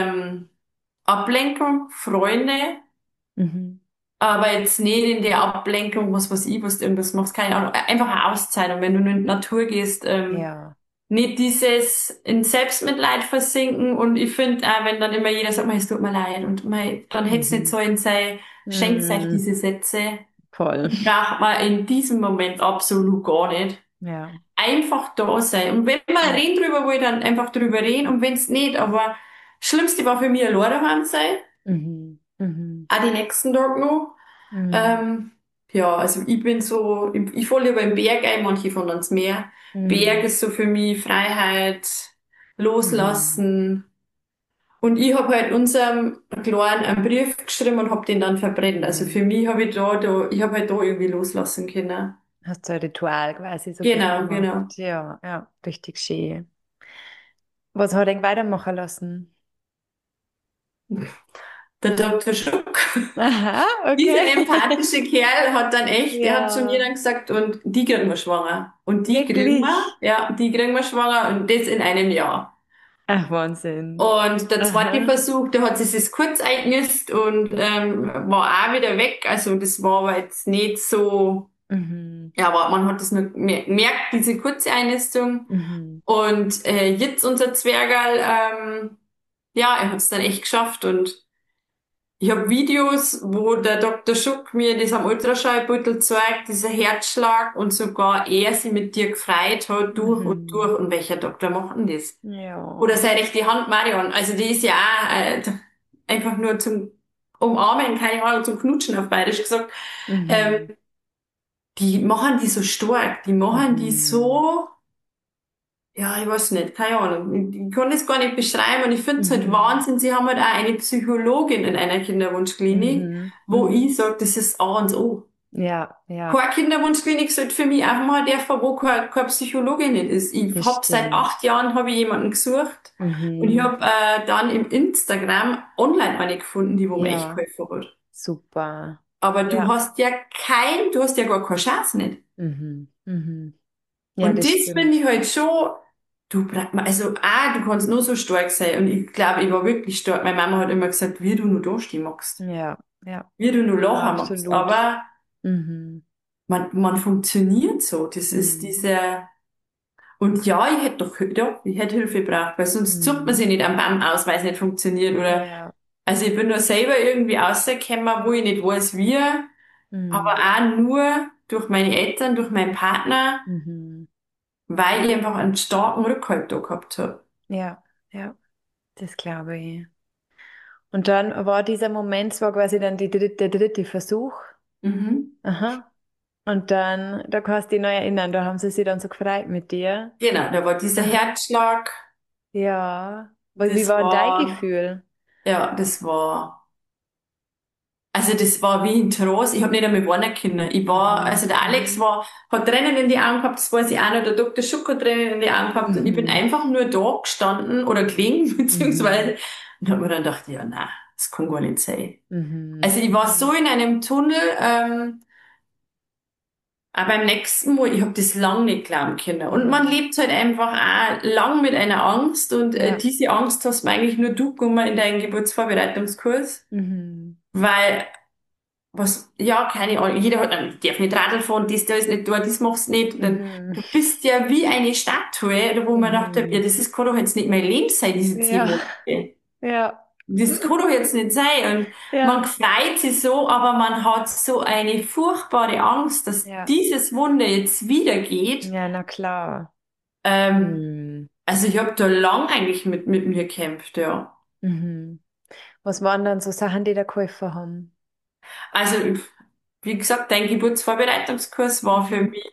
Ablenkung, Freunde, Mhm. aber jetzt nicht in der Ablenkung, was weiß ich, was du irgendwas machst, keine Ahnung, einfach eine Auszeit. Und wenn du nur in die Natur gehst, Ja. nicht dieses in Selbstmitleid versinken. Und ich finde auch, wenn dann immer jeder sagt, "Mei, es tut mir leid und mei, dann hätte es nicht Mhm. sollen sein, schenkt euch Mhm. diese Sätze. Voll. Die braucht man in diesem Moment absolut gar nicht. Ja. Einfach da sein. Und wenn wir Ja. reden drüber, wollen, dann einfach drüber reden. Und wenn es nicht, aber das Schlimmste war für mich alleine daheim sein. Mhm. Mhm. Auch die nächsten Tage noch. Mhm. Ähm, ja, also ich bin so, ich falle lieber im Berg ein, manche von uns mehr. Berg Mhm. ist so für mich Freiheit, Mhm. loslassen. Und ich habe halt unserem Kleinen einen Brief geschrieben und habe den dann verbrennt. Also für Mhm. mich habe ich ich habe halt da irgendwie loslassen können. Hast du ein Ritual quasi so Genau, gemacht? genau. Ja, ja, richtig schön. Was hat er weitermachen lassen? Der Dr. Schuck, Aha, dieser okay. empathische Kerl hat dann echt, der hat zu mir Ja, dann gesagt, und die kriegen wir schwanger. Und die kriegen wir, wirklich. ja, die kriegen wir schwanger und das in einem Jahr. Ach, Wahnsinn. Und der zweite Aha. Versuch, der hat sich das kurz eingenistet und war auch wieder weg. Also das war aber jetzt nicht so, Mhm. ja, aber man hat das nur gemerkt, diese kurze Einnistung. Mhm. Und jetzt unser Zwergerl, ja, er hat es dann echt geschafft und ich habe Videos, wo der Dr. Schuck mir das am Ultraschallbeutel zeigt, dieser Herzschlag und sogar er sich mit dir gefreut hat, durch und Mhm. durch. Und welcher Doktor macht denn das? Oder Ja. seine rechte Hand Marion, also die ist ja auch einfach nur zum Umarmen, keine Ahnung, zum Knutschen auf Bayerisch gesagt. Ähm, Mhm. die machen die so stark, die machen die Mhm. so, ja, ich weiß nicht, keine Ahnung. Ich kann das gar nicht beschreiben und ich finde es halt Mhm. Wahnsinn. Sie haben halt auch eine Psychologin in einer Kinderwunschklinik, Mhm. wo Mhm. ich sage, das ist A und O. Ja, ja, Keine Kinderwunschklinik sollte für mich einfach mal der, wo keine Psychologin nicht ist. Ich das hab seit stimmt. 8 Jahren habe ich jemanden gesucht und ich Mhm. habe dann im Instagram online eine gefunden, die wo mir echt Ja, geholfen hat. super. Aber Ja. du hast ja gar keine Chance nicht. Mhm. Mhm. Ja, Und das das finde stimmt. ich halt schon, also, du kannst nur so stark sein. Und ich glaube, ich war wirklich stark. Meine Mama hat immer gesagt, wie du nur da stehen magst. Ja, ja, Wie du nur lachen magst. absolut. Aber Mhm. man funktioniert so. Das ist Mhm. diese, und ja, ich hätte Hilfe gebraucht, weil sonst zuckt man Mhm. sich nicht am Baum aus, weil es nicht funktioniert. Oder, Ja. also ich bin nur selber irgendwie rausgekommen, wo ich nicht weiß, wie. Aber Mhm. auch nur durch meine Eltern, durch meinen Partner, Mhm. weil ich einfach einen starken Rückhalt da gehabt habe. Ja, ja, das glaube ich. Und dann war dieser Moment, es war quasi dann der dritte Versuch. Mhm. Aha. Und dann, da kannst du dich noch erinnern, da haben sie sich dann so gefreut mit dir. Genau, da war dieser Aha. Herzschlag, Ja. Wie das war denn dein war, Gefühl? ja, also das war wie ein Trance. Ich habe nicht einmal warnen können. Mhm. Also der Alex Mhm. hat Tränen in die Augen gehabt, das weiß ich auch noch, der Dr. Schuck hat Tränen in die Augen gehabt und ich bin Mhm. einfach nur da gestanden oder gelegen, Mhm. beziehungsweise, und hab mir dann gedacht, ja, nein, das kann gar nicht sein. Mhm. Also ich war so Mhm. in einem Tunnel, aber beim nächsten Mal, ich habe das lang nicht glauben können. Und man Ja. lebt halt einfach auch lang mit einer Angst und Ja. diese Angst hast du eigentlich nur du genommen in deinen Geburtsvorbereitungskurs. Mhm. Weil, ja, keine Ahnung, jeder hat, darf nicht Radl fahren, das, da ist nicht da, das machst du nicht. Dann, Mhm. du bist ja wie eine Statue, wo man dachte, ja, Mhm. das ist, kann doch jetzt nicht mein Leben sein, diese 10 Monate. Ja. Ja. Das kann doch jetzt nicht sein. Und man Ja. freut sich so, aber man hat so eine furchtbare Angst, dass Ja. dieses Wunder jetzt wieder geht. Ja, na klar. Ähm, Mhm. also ich habe da lang eigentlich mit mir gekämpft, ja. Mhm. Was waren dann so Sachen, die da geholfen haben? Also, wie gesagt, dein Geburtsvorbereitungskurs war für Mhm. mich,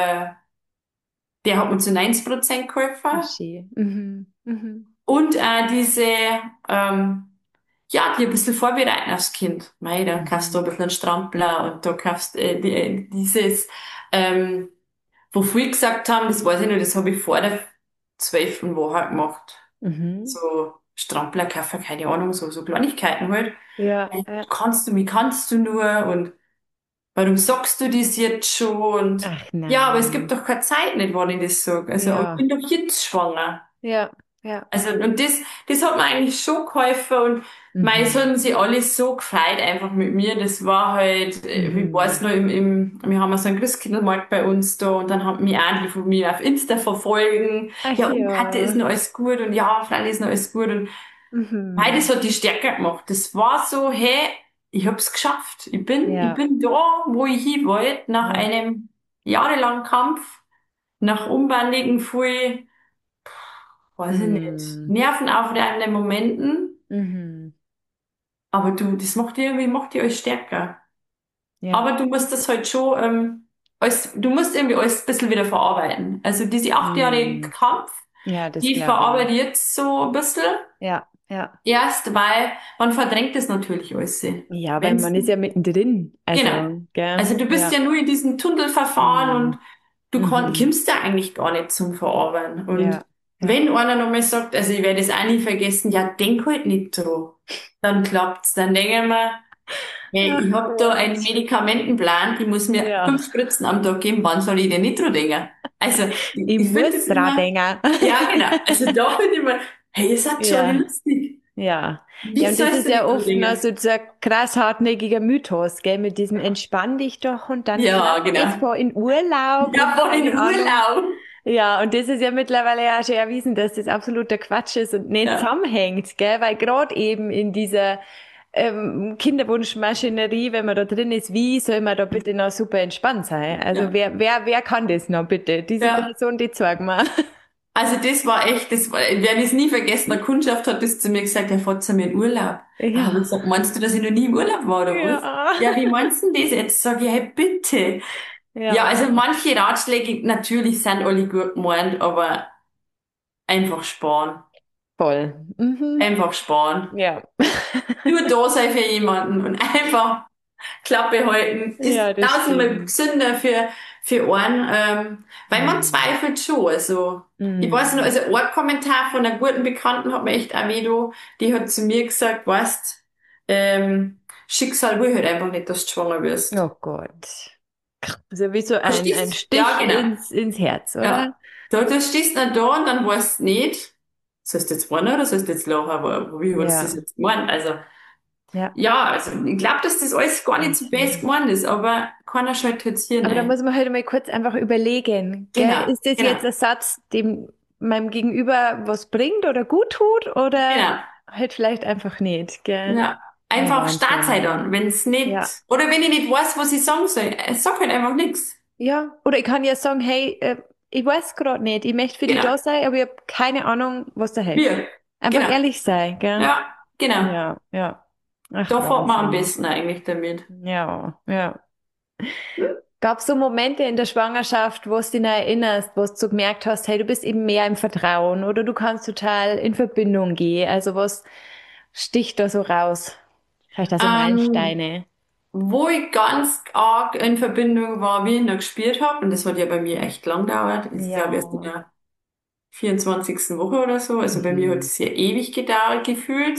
der hat mir zu 90% Ach, geholfen. schön. Mhm. Mhm. Und diese, ja, die ein bisschen vorbereiten aufs Kind. Mei, da kaufst du ein Mhm. bisschen einen Strampler und da kaufst dieses, ähm, wo viele gesagt haben, das weiß ich nicht, das habe ich vor der 12. Woche gemacht. Mhm. So Strampler kaufen, keine Ahnung, so Kleinigkeiten halt. Ja, ja. Wie kannst du nur und warum sagst du das jetzt schon? Und Ach ja, aber es gibt nein. doch keine Zeit nicht, wann ich das sage. Also, aber ich Ja, bin doch jetzt schwanger. ja, ja. Also, und das hat mir eigentlich schon geholfen und mei, es Mhm. haben sie alle so gefreut einfach mit mir. Das war halt, ich weiß Mhm. noch, wir haben so einen Christkindlmarkt bei uns da und dann haben mich auch die von mir auf Insta verfolgen. Ach Ja, und Katja, ist ja. noch alles gut und ja, Freilich ist noch alles gut und mei, das Mhm. hat die stärker gemacht. Das war so, hey, ich hab's geschafft. Ich Ja, bin da, wo ich hin wollte, nach ja. einem jahrelangen Kampf, nach unbändigen, viel, weiß ich nicht, Mhm. nervenaufreibenden Momenten. Mhm. Aber du, das macht dich alles stärker. Ja. Aber du musst das halt schon, du musst irgendwie alles ein bisschen wieder verarbeiten. Also diese 8 Jahre Mhm. Kampf, Ja, das die glaube ich. verarbeite ich jetzt so ein bisschen. Ja, Ja. Erst, weil man verdrängt es natürlich alles. Ja, weil Wenn's, man ist ja mittendrin. genau. Also, gell? Also du bist Ja. ja nur in diesem Tunnelverfahren Mhm. und du Mhm. kommst da eigentlich gar nicht zum Verarbeiten. Und Ja. Ja. wenn einer nochmal sagt, also ich werde das auch nie vergessen, ja, denk halt nicht dran, dann klappt's. Dann denke ich mir, hey, ich Ach habe da einen Gott. Medikamentenplan, die muss mir Ja. 5 Spritzen am Tag geben, wann soll ich denn nicht dran denken? Also, Ich ich finde das muss dran immer, denken. ja, genau. Also da finde ich immer, hey, ihr seid schon alle Ja. lustig. Ja. Wie Ja, und das sollst ist du ja nicht dran oft noch denken? so dieser krass hartnäckiger Mythos, gell, mit diesem entspann dich doch und dann Ja, klappt es, genau. fahr in Urlaub Ja, und voll in keine Ahnung. Urlaub. Ja, und das ist ja mittlerweile ja schon erwiesen, dass das absoluter Quatsch ist und nicht Ja, zusammenhängt, gell, weil gerade eben in dieser Kinderwunschmaschinerie, wenn man da drin ist, wie soll man da bitte noch super entspannt sein? Also ja, wer kann das noch bitte? Diese ja. Person, die zeigt mal. Also das war echt, ich werde es nie vergessen, eine Kundschaft hat das zu mir gesagt, er fährt zu mir in Urlaub. Da habe ich Ja, gesagt, meinst du, dass ich noch nie im Urlaub war oder was? ja, Ja, wie meinst du denn das jetzt? Sag ich, hey, bitte. Ja, ja, also manche Ratschläge natürlich sind alle gut gemeint, aber einfach sparen. voll. Mhm. Einfach sparen. Ja. Nur da sein für jemanden und einfach Klappe halten. Ja, Ist das tausendmal stimmt. gesünder für einen, weil man Mhm. zweifelt schon. Also, ich weiß noch, Mhm. also ein Kommentar von einer guten Bekannten hat mir echt auch weh da. Die hat zu mir gesagt, weißt, Schicksal will halt einfach nicht, dass du schwanger wirst. Oh Gott. So wie so Da ein stehst, ja, Stich genau. ins Herz, oder? Ja. Da stehst du dann da und dann weißt du nicht, sollst du jetzt weinen oder sollst du jetzt lachen, aber wie hast du das Ja, jetzt gemeint? Also, ja. ja, also ich glaube, dass das alles gar nicht so best Mhm. gemeint ist, aber keiner schaltet jetzt hier Aber da rein. muss man halt mal kurz einfach überlegen, gell? Genau, Ist das genau, jetzt ein Satz, dem meinem Gegenüber was bringt oder gut tut oder genau. halt vielleicht einfach nicht, gell? Ja, Ja, einfach Startzeit Wahnsinn. dann, wenn es nicht, Ja. oder wenn ich nicht weiß, was ich sagen soll, sag halt einfach nichts. Ja. Oder ich kann ja sagen, hey, ich weiß gerade nicht, ich möchte für die Genau, da sein, aber ich habe keine Ahnung, was da hilft. wir, Einfach genau, ehrlich sein, gell? ja, genau. Ja, ja. Ach, Da fährt man am Wahnsinn. besten eigentlich damit. Ja, ja. Gab es so Momente in der Schwangerschaft, wo du dich noch erinnerst, wo du so gemerkt hast, hey, du bist eben mehr im Vertrauen oder du kannst total in Verbindung gehen? Also was sticht da so raus? Vielleicht also Ähm, Meilensteine. Wo ich ganz arg in Verbindung war, wie ich noch gespielt habe, und das hat ja bei mir echt lang gedauert, ich glaube erst in Ja. der 24. Woche oder so, also bei mir hat Mhm. es ja ewig gedauert gefühlt.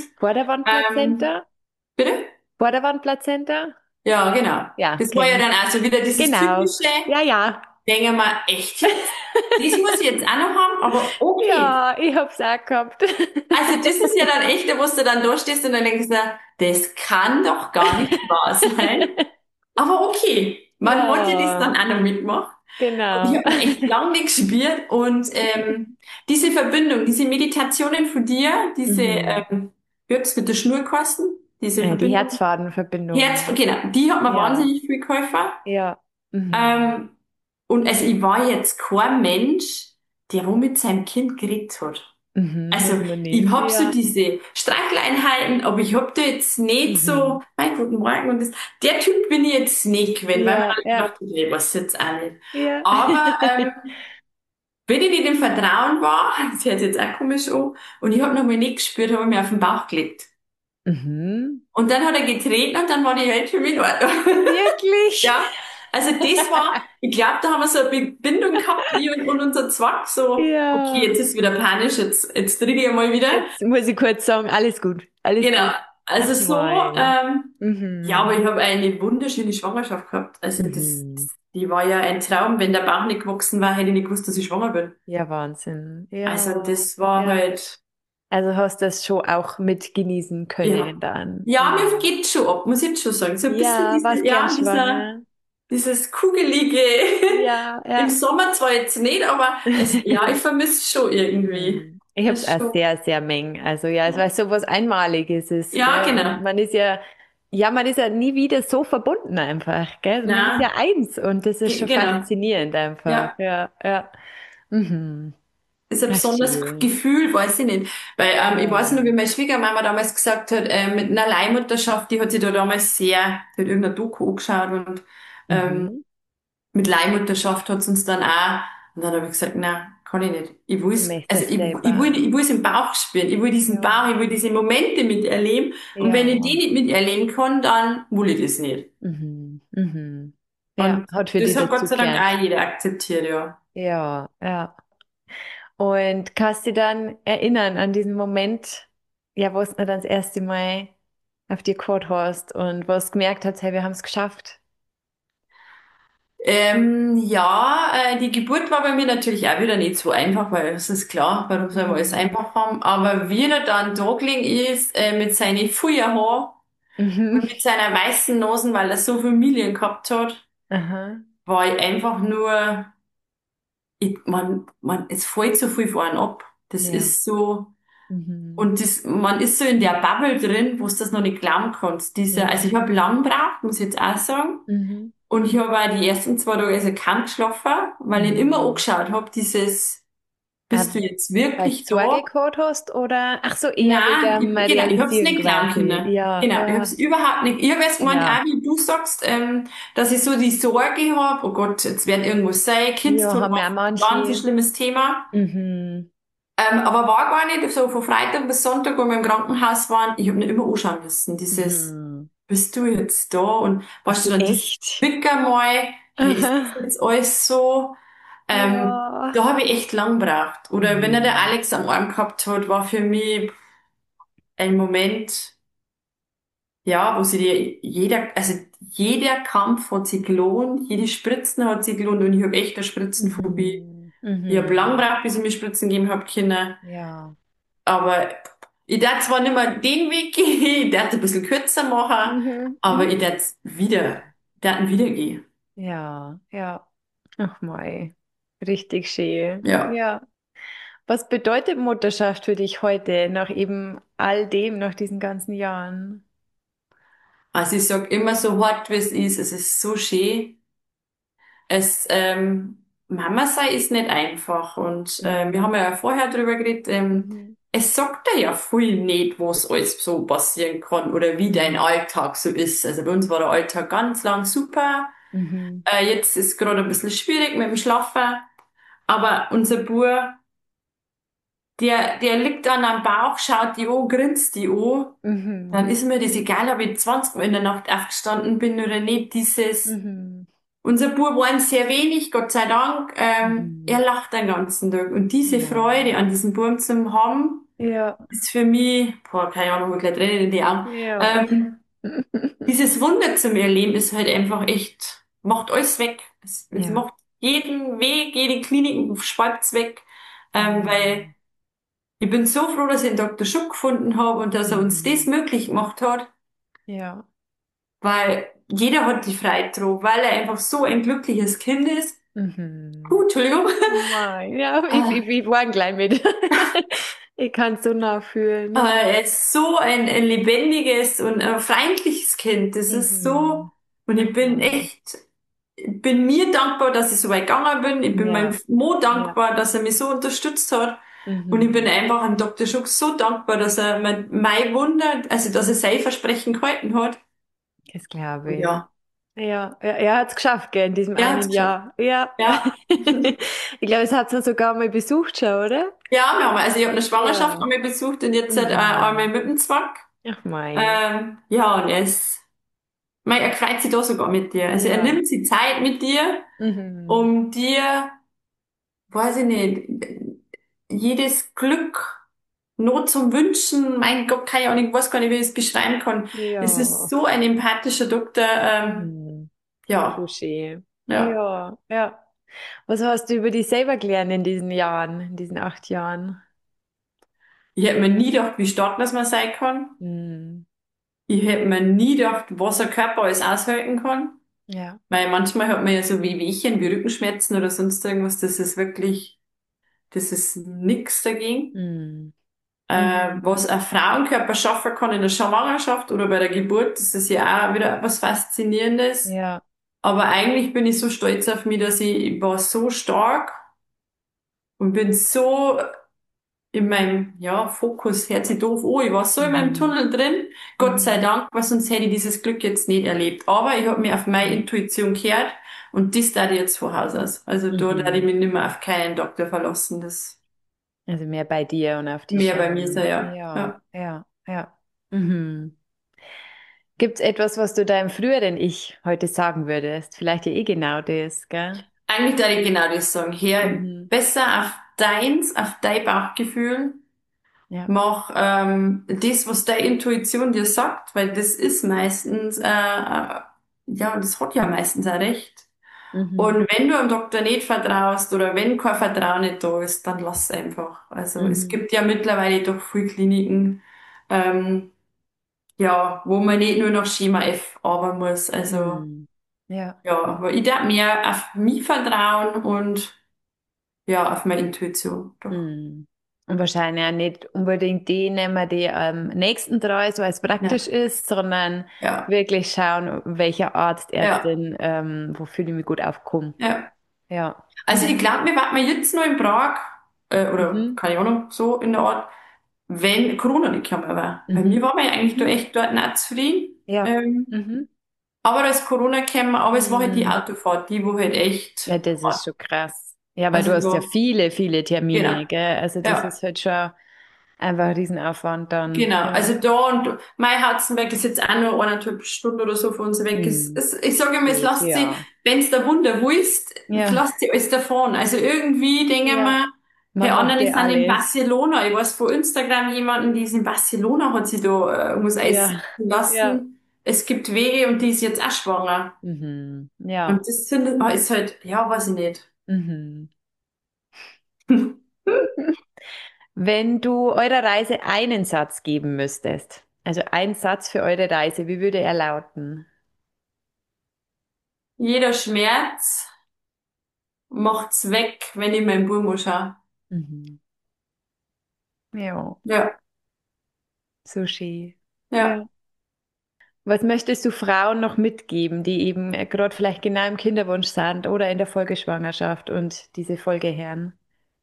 Ähm, Vorderwandplazenta? bitte? Vorderwandplazenta? Ja, genau. Ja, Das war ja kenne dann ich. auch so wieder dieses Genau. typische, Ja, ja. denke mal, echt jetzt? Das muss ich jetzt auch noch haben, aber okay. Ja, ich hab's auch gehabt. Also das ist ja dann echt, da wo du dann da stehst und dann denkst du, das kann doch gar nicht wahr sein. Aber okay, man hat ja das dann Ja, auch noch mitgemacht. Und ich genau. habe noch echt lange nicht gespürt und diese Verbindung, diese Meditationen von dir, diese, Mhm. wie hat's mit der Schnur kosten? Diese Die Verbindung. Herz, Herzfadenverbindung. genau, die hat mir Ja, wahnsinnig viel geholfen. ja. Mhm. Ähm, und also ich war jetzt kein Mensch, der rum mit seinem Kind geredet hat. Mhm. Also Hast du noch ich nie? hab so Ja. diese Streicheleinheiten, aber ich hab da jetzt nicht Mhm. so, mein guten Morgen und das. Der Typ bin ich jetzt nicht gewesen, weil man Ja, alle ja, gedacht hat, nee, was jetzt auch nicht. ja. Aber wenn ich nicht im Vertrauen war, das hört sich jetzt auch komisch an, und ich hab noch mal nicht gespürt, habe ich mir auf den Bauch gelegt. Mhm. Und dann hat er getreten und dann war die Welt für mich in Ordnung. Wirklich? Ja, also das war, ich glaube, da haben wir so eine Bindung gehabt, ich und unser Zwack, so, okay, Ja. jetzt ist wieder panisch, jetzt rede ich mal wieder. Jetzt muss ich kurz sagen, alles gut, alles Genau, gut. also so, Mei. ja, aber Mhm. ich habe eine wunderschöne Schwangerschaft gehabt. Also Mhm. die war ja ein Traum. Wenn der Bauch nicht gewachsen war, hätte ich nicht gewusst, dass ich schwanger bin. Ja, Wahnsinn. Also Ja, das war ja. halt, Also hast das schon auch mit genießen können ja. dann. Ja, mir Mhm. geht schon ab, muss ich jetzt schon sagen. So ein bisschen Ja, diese, warst gern ja, schwanger. dieses kugelige, Ja, im ja. Sommer zwar jetzt nicht, aber es, ja, ich vermisse es schon irgendwie. Hm. Ich habe es Das auch schon. sehr, sehr Meng. Also ja, es war so was Einmaliges ist, Ja, gell? Und genau. man ist ja nie wieder so verbunden einfach, gell? Also man ist ja Na, eins und das ist schon genau. faszinierend einfach. Ja. Ja, ja. Mhm. Ist ein Ach, besonderes schön. Gefühl, weiß ich nicht. Weil ich weiß Ja. nur, wie meine Schwiegermama damals gesagt hat, mit einer Leihmutterschaft, die hat sich da damals sehr, die hat irgendeine Doku angeschaut und ähm, Mhm. mit Leihmutterschaft hat es uns dann auch, und dann habe ich gesagt, na, kann ich nicht. Du möchtest selber. Ich will es im Bauch spüren. Ich will diesen Ja. Bauch, ich will diese Momente miterleben. Und wenn ich die Ja. nicht miterleben kann, dann will ich das nicht. Mhm. Mhm. Ja, Und hat für das dich hat Gott sei Dank dazugehört. auch jeder akzeptiert, ja. Ja, ja. Und kannst du dich dann erinnern an diesen Moment, ja, wo es dann das erste Mal auf dir gehört hast und wo du gemerkt hast, hey, wir haben es geschafft. Die Geburt war bei mir natürlich auch wieder nicht so einfach, weil es ist klar, warum soll man alles Mhm. einfach haben. Aber wie er dann da gelegen ist, mit seinen Feuerhaaren Mhm. und mit seiner weißen Nase, weil er so Familien gehabt hat, Aha. war ich einfach nur, es fällt so viel vor einem ab. Das Ja. ist so, Mhm. und man ist so in der Bubble drin, wo du das noch nicht glauben kannst. Also Ja. ich habe lang gebraucht, muss ich jetzt auch sagen. Mhm. Und ich habe auch die ersten 2 Tage also kaum geschlafen, weil ich ihn immer Mhm. angeschaut habe, bist du Aber jetzt weil du wirklich da? Sorge gehabt hast oder, ach so, eher wegen Nein, der genau, ich habe es Realisierung nicht glauben quasi. können. Ja, Genau, ich habe es ja, überhaupt nicht. Ich habe erst gemeint, ja. auch wie du sagst, dass ich so die Sorge habe, oh Gott, jetzt wird irgendwas sein, Ja, Kindstod haben war ja auch ein ganz ein manche. schlimmes Thema. Mhm. Aber war gar nicht so von Freitag bis Sonntag, wo wir im Krankenhaus waren, ich habe mir immer anschauen müssen, Mhm. bist du jetzt da? Und Bist weißt du, du dann dieses echt? Zwicker mal, hey, ist das Aha. jetzt alles so? Ja. Da habe ich echt lang gebraucht. Oder wenn er der Mhm. Alex am Arm gehabt hat, war für mich ein Moment, ja, wo sie dir also jeder Kampf hat sich gelohnt, jede Spritzen hat sich gelohnt und ich habe echt eine Spritzenphobie. Mhm. Ich habe lang Mhm. gebraucht, bis ich mir Spritzen gegeben habe können. Ja. Aber ich darf zwar nicht mehr den Weg gehen, ich darf ein bisschen kürzer machen, Mhm. aber Mhm. ich darf ihn wieder gehen. Ja, ja. Ach mei. Richtig schön. Ja. Ja. Was bedeutet Mutterschaft für dich heute, nach eben all dem, nach diesen ganzen Jahren? Also ich sag immer so hart, wie es ist so schön. Mama sein ist nicht einfach und wir Mhm. haben ja vorher drüber geredet, Mhm. es sagt dir ja viel nicht, was alles so passieren kann oder wie dein Mhm. Alltag so ist. Also bei uns war der Alltag ganz lang super. Mhm. Jetzt ist gerade ein bisschen schwierig mit dem Schlafen, aber unser Bub, der liegt dann am Bauch, schaut die an, grinst die an. Dann Mhm. ist mir das egal, ob ich 20 Mal in der Nacht aufgestanden bin oder nicht. Mhm. Unser Bub weint sehr wenig, Gott sei Dank. Er Mhm. lacht den ganzen Tag. Und diese Ja. Freude an diesem Buben zu haben, Ja. ist für mich, boah, keine Ahnung, wo gleich Tränen in die Augen. Ja. Ähm, Dieses Wunder zu mir erleben ist halt einfach echt, macht alles weg. Es Ja. macht jeden Weg, jede Klinik schweibt's weg. Weil Mhm. ich bin so froh, dass ich den Dr. Schuck gefunden habe und dass er uns das Mhm. möglich gemacht hat, Ja. weil jeder hat die Freiheit drauf, weil er einfach so ein glückliches Kind ist. Mhm. Entschuldigung. Nein, ja, ich war gleich mit. Ich kann es so nachfühlen. Er ist so ein lebendiges und freundliches Kind. Das ist so, Mhm. und Ach, Mai. ich bin mir dankbar, dass ich so weit gegangen bin. Ich bin Ja, meinem Mo ja. dankbar, dass er mich so unterstützt hat. Und ich bin Mhm. einfach an Dr. Schuck so dankbar, dass er mein Wunder, also dass er sein Versprechen gehalten hat. Das glaube Und ich. ja, Ja, ja, er hat es geschafft, gell, in diesem er hat's einen geschafft. Jahr. Ja. Ja. Ich glaube, es hat sie sogar mal besucht schon, oder? Ja, also ich habe eine Schwangerschaft Ja. einmal besucht und jetzt einmal Mhm. mit dem Zwack. Ach, Mai. Ja, und er freut sich da sogar mit dir. Also er Ja. nimmt sich Zeit mit dir, Mhm. um dir, weiß ich nicht, jedes Glück, Not zum Wünschen, mein Gott, keine Ahnung, ich weiß gar nicht, wie ich es beschreiben kann. Es ist Ja. so ein empathischer Doktor, Mhm. So ja, schön. ja. Ja, ja. Was hast du über dich selber gelernt in diesen Jahren, in diesen 8 Jahren? Ich hätte mir nie gedacht, wie stark das man sein kann. Mhm. Ich hätte mir nie gedacht, was ein Körper alles aushalten kann. Ja. Weil manchmal hat man ja so Wehwehchen, wie Rückenschmerzen oder sonst irgendwas, das ist nix dagegen. Mhm. Mhm. Was ein Frauenkörper schaffen kann in der Schwangerschaft oder bei der Geburt, das ist ja auch wieder was Faszinierendes. Ja. Aber eigentlich bin ich so stolz auf mich, ich war so stark und bin so in meinem, ja, Fokus, hört sich doof an. Ich war so in meinem Mhm. Tunnel drin, Gott sei Mhm. Dank, weil sonst hätte ich dieses Glück jetzt nicht erlebt. Aber ich habe mich auf meine Mhm. Intuition gehört und das da ich jetzt von Haus aus. Also da da ich Mhm. mich nicht mehr auf keinen Doktor verlassen. Das Also mehr bei dir und auf dich mehr bei mir sei schauen. ja. Ja, Ja. ja, ja. Mhm. Gibt es etwas, was du deinem früheren Ich heute sagen würdest? Vielleicht ja eh genau das, gell? Eigentlich da ich genau das sagen. Hör Mhm. besser auf deins, auf dein Bauchgefühl. Ja. Mach das, was deine Intuition dir sagt, weil das ist meistens, ja, das hat ja meistens auch recht. Mhm. Und wenn du am Doktor nicht vertraust oder wenn kein Vertrauen nicht da ist, dann lass es einfach. Also es Mhm. gibt ja mittlerweile doch viele Kliniken, ähm, ja, wo man nicht nur nach Schema F arbeiten muss. Also Mhm. Ja. ja, aber ich darf mehr auf mich vertrauen und ja, auf meine Intuition. Doch. Mhm. Und wahrscheinlich auch nicht unbedingt die nehmen, die am nächsten treu, so als praktisch Ja, ist, sondern ja, wirklich schauen, welcher Arzt, ja, Ärztin, wo fühle ich mich gut aufkommen. ja. Ja. Also ich Mhm. glaube, wir warten jetzt noch in Prag, oder Mhm. keine Ahnung, so in der Art, wenn Corona nicht gekommen war. Bei mir Mhm. war man ja eigentlich da Mhm. echt dort nicht zufrieden. Ja. Mhm. Aber da ist Corona gekommen, aber es war halt die Mhm. Autofahrt, die wo halt Ja, echt, das ist schon krass. Ja, weil du also hast ja da, viele, viele genau, Termine, gell? Also das ja. ist halt schon einfach ein Riesenaufwand dann. Genau, Ja. also da und mein Harzenberg ist jetzt auch nur 1,5 Stunden oder so von uns weg. Mhm. Ich sage immer, es Geht, lässt sie, ja. wenn's der Wunder willst, es Ja. lässt sie alles davon. Also irgendwie denken Ja. wir, hey, Man macht andere ja sind in alles. Barcelona. Ich weiß von Instagram jemanden, die ist in Barcelona, hat sie da muss Eis Ja. Ja. lassen. Es gibt Wege und die ist jetzt auch schwanger. Mhm. Und Ja. das sind, ist halt, ja, weiß ich nicht. Mhm. Wenn du eurer Reise einen Satz geben müsstest, also ein Satz für eure Reise, wie würde er lauten? Jeder Schmerz macht's weg, wenn ich meinen Buben schaue. Mhm. Ja, Ja, Sushi. Ja. ja. Was möchtest du Frauen noch mitgeben, die eben gerade vielleicht genau im Kinderwunsch sind oder in der Folgeschwangerschaft und diese Folgeherren?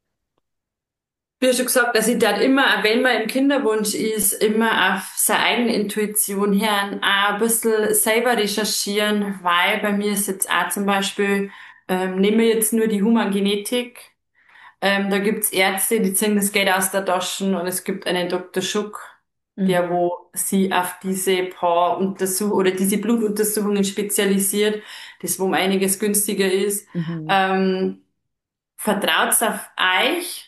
Wie schon gesagt, dass ich dort immer, wenn man im Kinderwunsch ist, immer auf seine eigene Intuition hören, auch ein bisschen selber recherchieren, weil bei mir ist jetzt auch zum Beispiel, nehmen wir jetzt nur die Humangenetik, da gibt's Ärzte, die ziehen das Geld aus der Tasche und es gibt einen Dr. Schuck, der Mhm. wo sie auf diese paar Untersuchungen oder diese Blutuntersuchungen spezialisiert, das wo um einiges günstiger ist. Mhm. Ähm, vertraut's auf euch.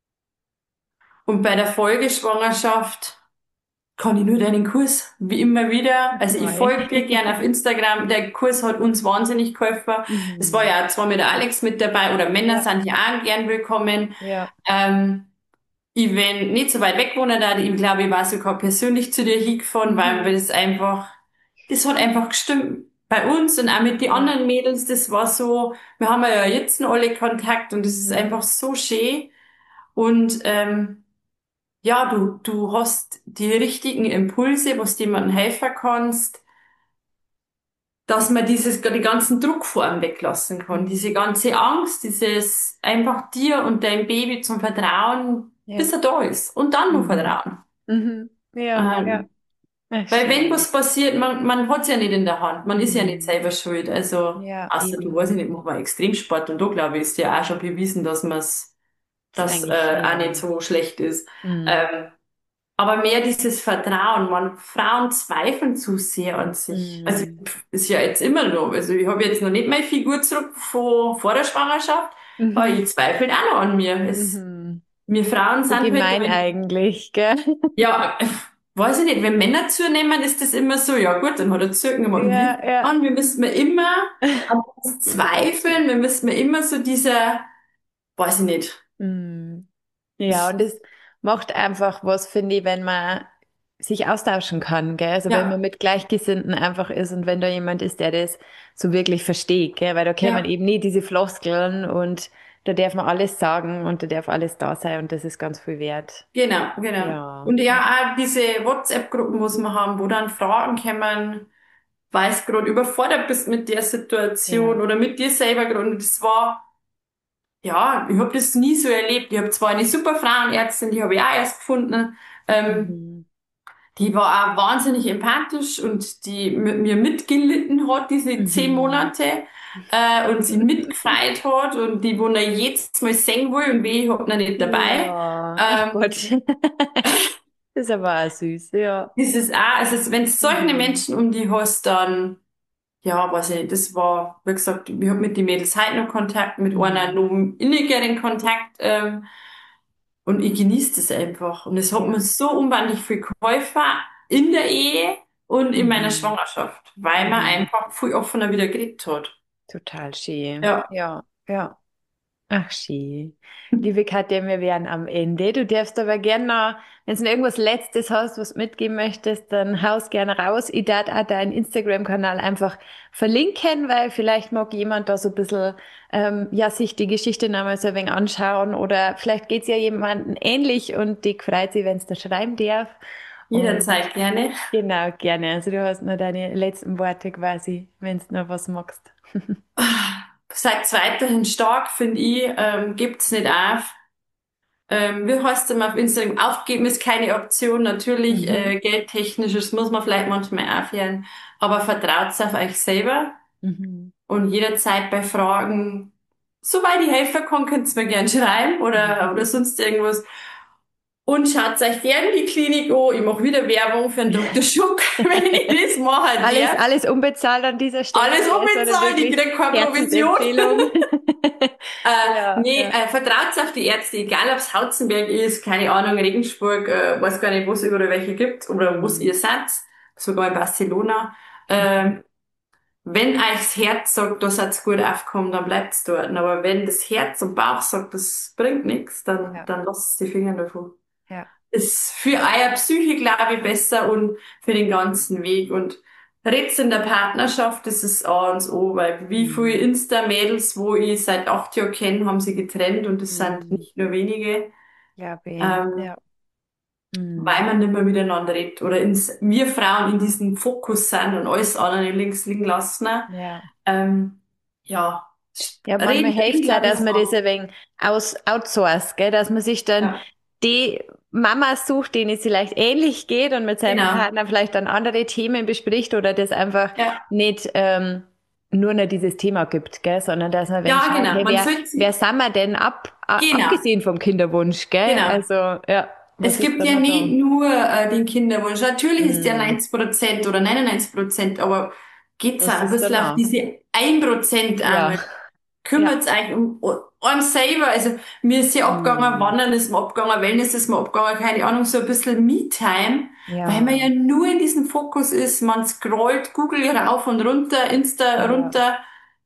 Und bei der Folgeschwangerschaft kann ich nur deinen Kurs, wie immer wieder. Also ich Mei. folge dir gern auf Instagram. Der Kurs hat uns wahnsinnig geholfen. Es war Mhm. ja zwar mit der Alex mit dabei oder Männer Ja, sind ja auch gern willkommen. ja. Ähm, ich, wenn nicht so weit weg wohnen, da ich glaube, ich war sogar persönlich zu dir hingefahren, weil Mhm. das einfach, das hat einfach gestimmt. Bei uns und auch mit den Ja. anderen Mädels, das war so, wir haben ja jetzt noch alle Kontakt und das ist Mhm. einfach so schön. Und ja, du hast die richtigen Impulse, was du jemandem helfen kannst, dass man den ganzen Druck vor einem weglassen kann, diese Mhm. ganze Angst, dieses einfach dir und deinem Baby zum Vertrauen, bis Ja. er da ist und dann nur Mhm. Vertrauen. Mhm. Ja, ja. Ähm, Ach, weil wenn schön. was passiert, man hat's ja nicht in der Hand, man ist ja nicht Mhm. selber schuld, also Ja, außer du, weiß ich eben. nicht, mach mal Extremsport und da glaube ich, ist ja auch schon bewiesen, dass Ist das eigentlich, auch nicht ja. so schlecht ist. Mhm. Ähm, Aber mehr dieses Vertrauen, man, Frauen zweifeln zu sehr an sich. Also Mhm. ist ja jetzt immer noch. Also ich habe jetzt noch nicht meine Figur zurück von vor der Schwangerschaft, aber Mhm. ich zweifle auch noch an mir. Mhm. Wir Frauen So sind halt, gemein wenn, eigentlich, gell? ja, weiß ich nicht, wenn Männer zunehmen, ist das immer so, ja gut, dann hat er zugenommen. Und wir Ja, ja. Frauen, wir müssen mir immer an uns zweifeln, wir müssen mir immer so dieser, weiß ich nicht. Mhm. Ja, und es macht einfach was, finde ich, wenn man sich austauschen kann, gell? Also wenn man Ja, mit Gleichgesinnten einfach ist und wenn da jemand ist, der das so wirklich versteht, gell? Weil da kennt man ja. eben nie diese Floskeln und da darf man alles sagen und da darf alles da sein und das ist ganz viel wert. Genau, genau. Ja, Und ja, ja, auch diese WhatsApp-Gruppen muss man haben, wo dann Fragen kommen, weil du gerade überfordert bist mit der Situation ja. oder mit dir selber gerade. Und das war, ja, ich habe das nie so erlebt. Ich habe zwar eine super Frauenärztin, die habe ich auch erst gefunden. Ähm, Mhm. Die war auch wahnsinnig empathisch und die mit mir mitgelitten hat, diese 10 Monate, Mhm. und sie mitgefreut hat und die, wo er jetzt mal singen will und weh, ich hab ihn nicht dabei. Ja, ach Gott. Ähm, Das ist aber auch süß, ja. das ist auch, also wenn du solche Mhm. Menschen um die hast, dann, ja, weiß ich nicht, das war, wie gesagt, ich hab mit den Mädels heute noch Kontakt, mit einer Mhm. noch innigeren Kontakt, und ich genieße das einfach. Und es hat mir Ja. so unwahrscheinlich viel geholfen in der Ehe und in meiner Mhm. Schwangerschaft, weil man Mhm. einfach viel offener wieder geredet hat. Total schön. Ja, Ja, ja. Ach, schön. Liebe Katja, wir wären am Ende. Du darfst aber gerne noch, wenn du noch irgendwas Letztes hast, was du mitgeben möchtest, dann haust gerne raus. Ich darf auch deinen Instagram-Kanal einfach verlinken, weil vielleicht mag jemand da so ein bisschen, ja, sich die Geschichte nochmal so ein wenig anschauen oder vielleicht geht's ja jemandem ähnlich und die freut sich, wenn es da schreiben darf. Und jederzeit gerne. genau, gerne. Also du hast noch deine letzten Worte quasi, wenn du noch was magst. Seid weiterhin stark, finde ich. Gebt's nicht auf. Wie heißt es immer auf Instagram? Aufgeben ist keine Option. Natürlich, Mhm. geldtechnisch, das muss man vielleicht manchmal aufhören. Aber vertraut auf euch selber Mhm. und jederzeit bei Fragen, soweit ich helfen kann, könnt ihr mir gern schreiben oder sonst irgendwas. Und schaut euch gerne die Klinik an. Ich mache wieder Werbung für den Dr. Schuck, wenn ich das machen Alles, darf. alles unbezahlt an dieser Stelle, Alles gell, sondern unbezahlt, ich wirklich krieg keine Provision. Herzensempfehlung. Ja, Nee, ja. vertraut auf die Ärzte, egal ob es Hauzenberg ist, keine Ahnung, Regensburg, weiß gar nicht, wo es überall welche gibt oder wo es Mhm. ihr seid, sogar in Barcelona. Mhm. Ähm, Wenn euch das Herz sagt, da seid's gut aufgekommen, dann bleibt's dort. Aber wenn das Herz und Bauch sagt, das bringt nichts, Ja, dann lasst die Finger davon. ja. Ist für eure Psyche, glaube ich, besser und für den ganzen Weg. Und red's in der Partnerschaft, das ist A und O, weil wie viele Mhm. Insta-Mädels, wo ich seit 8 Jahren kenne, haben sie getrennt und das sind Mhm. nicht nur wenige, Glaube ich. ähm, Ja. Mhm. weil man nicht mehr miteinander redet oder wir Frauen in diesem Fokus sind und alles andere links liegen lassen. Ja. Ähm, ja, Ja, manchmal reden hilft bringt, es auch, glaube ich, dass man das so. ein wenig outsourced, gell? Dass man sich dann Ja, die Mama sucht, denen es vielleicht ähnlich geht und mit seinem genau. Partner vielleicht dann andere Themen bespricht oder das einfach Ja, nicht nur noch dieses Thema gibt, gell? Sondern dass man ein wenig ja, schaut, genau. hey, Man wer, sollte wer sie, sind wir denn genau, abgesehen vom Kinderwunsch, gell? genau. Also, ja, was Es ist gibt da ja noch nicht da? nur den Kinderwunsch. Natürlich ist der Hm, 90% oder 99%, aber geht's auch was ein ist bisschen auf danach? diese 1% Ja, an. ja. Kümmert euch um einem selber. Also mir ist ja abgegangen, Hm, Wandern ist mir abgegangen, Wellness ist mir abgegangen, keine Ahnung, so ein bisschen Me-Time, weil man ja, ja nur in diesem Fokus ist. Man scrollt Google rauf und runter, Insta ja. runter.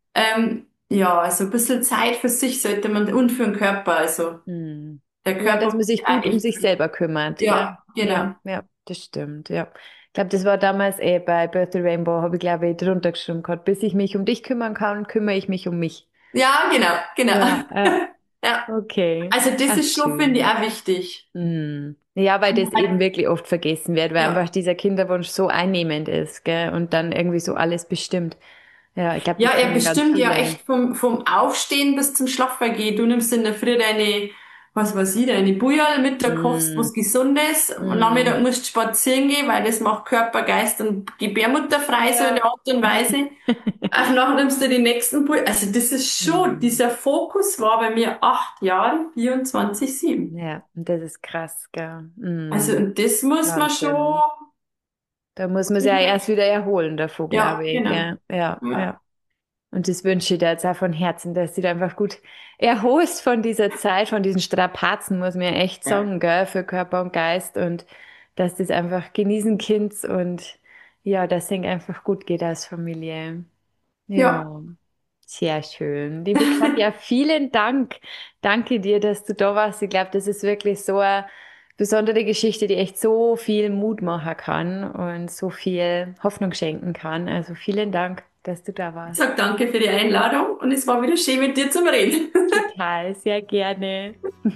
Ja, also ein bisschen Zeit für sich sollte man und für den Körper. Also Hm. der Ja, Körper dass man muss sich auch gut um echt sich viel. selber kümmert, gell? Ja, Ja, genau. ja, das stimmt, ja. Ich glaube, das war damals bei Birthday Rainbow, habe ich, glaube ich, drunter geschrieben gehabt. Bis ich mich um dich kümmern kann, kümmere ich mich um mich. Ja, genau, genau. Ja, ja, Ja. okay. Also das Ach, ist schon, finde ich, schön. auch wichtig. Hm. Ja, weil das eben wirklich oft vergessen wird, weil einfach Ja. dieser Kinderwunsch so einnehmend ist, gell? Und dann irgendwie so alles bestimmt. Ja, ich glaube, Ja, das er kennen ganz bestimmt ja viele. echt vom Aufstehen bis zum Schlafengehen. Du nimmst in der Früh deine, was weiß ich, deine Bouillon, Mittag kochst was Hm. Gesundes, am Nachmittag Hm. musst du spazieren gehen, weil das macht Körper, Geist und Gebärmutter frei, so in Ja. der Art und Weise. Ach, nachher nimmst du die nächsten Bouillon. Also das ist schon, Hm. dieser Fokus war bei mir 8 Jahre, 24/7. Ja, und das ist krass, gell? Also Mm, und das muss man schon, Wahnsinn. Da muss man sich ja erst wieder erholen davor, ja, glaube ich, genau. gell? Ja, ja. Ja. Und das wünsche ich dir jetzt auch von Herzen, dass du da einfach gut erholst von dieser Zeit, von diesen Strapazen, muss man ja echt Ja. sagen, gell, für Körper und Geist und dass das einfach genießen kannst und ja, dass es ihnen einfach gut geht als Familie. Ja. Ja, sehr schön. Liebe Katja, vielen Dank. Danke dir, dass du da warst. Ich glaube, das ist wirklich so eine besondere Geschichte, die echt so viel Mut machen kann und so viel Hoffnung schenken kann. Also vielen Dank, dass du da Ich warst. sag danke für die Einladung und es war wieder schön mit dir zum Reden. Total, sehr gerne.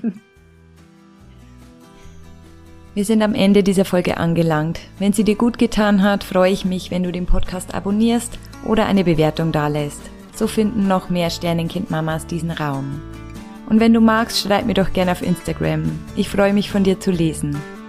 Wir sind am Ende dieser Folge angelangt. Wenn sie dir gut getan hat, freue ich mich, wenn du den Podcast abonnierst oder eine Bewertung dalässt. So finden noch mehr Sternenkind-Mamas diesen Raum. Und wenn du magst, schreib mir doch gerne auf Instagram. Ich freue mich, von dir zu lesen.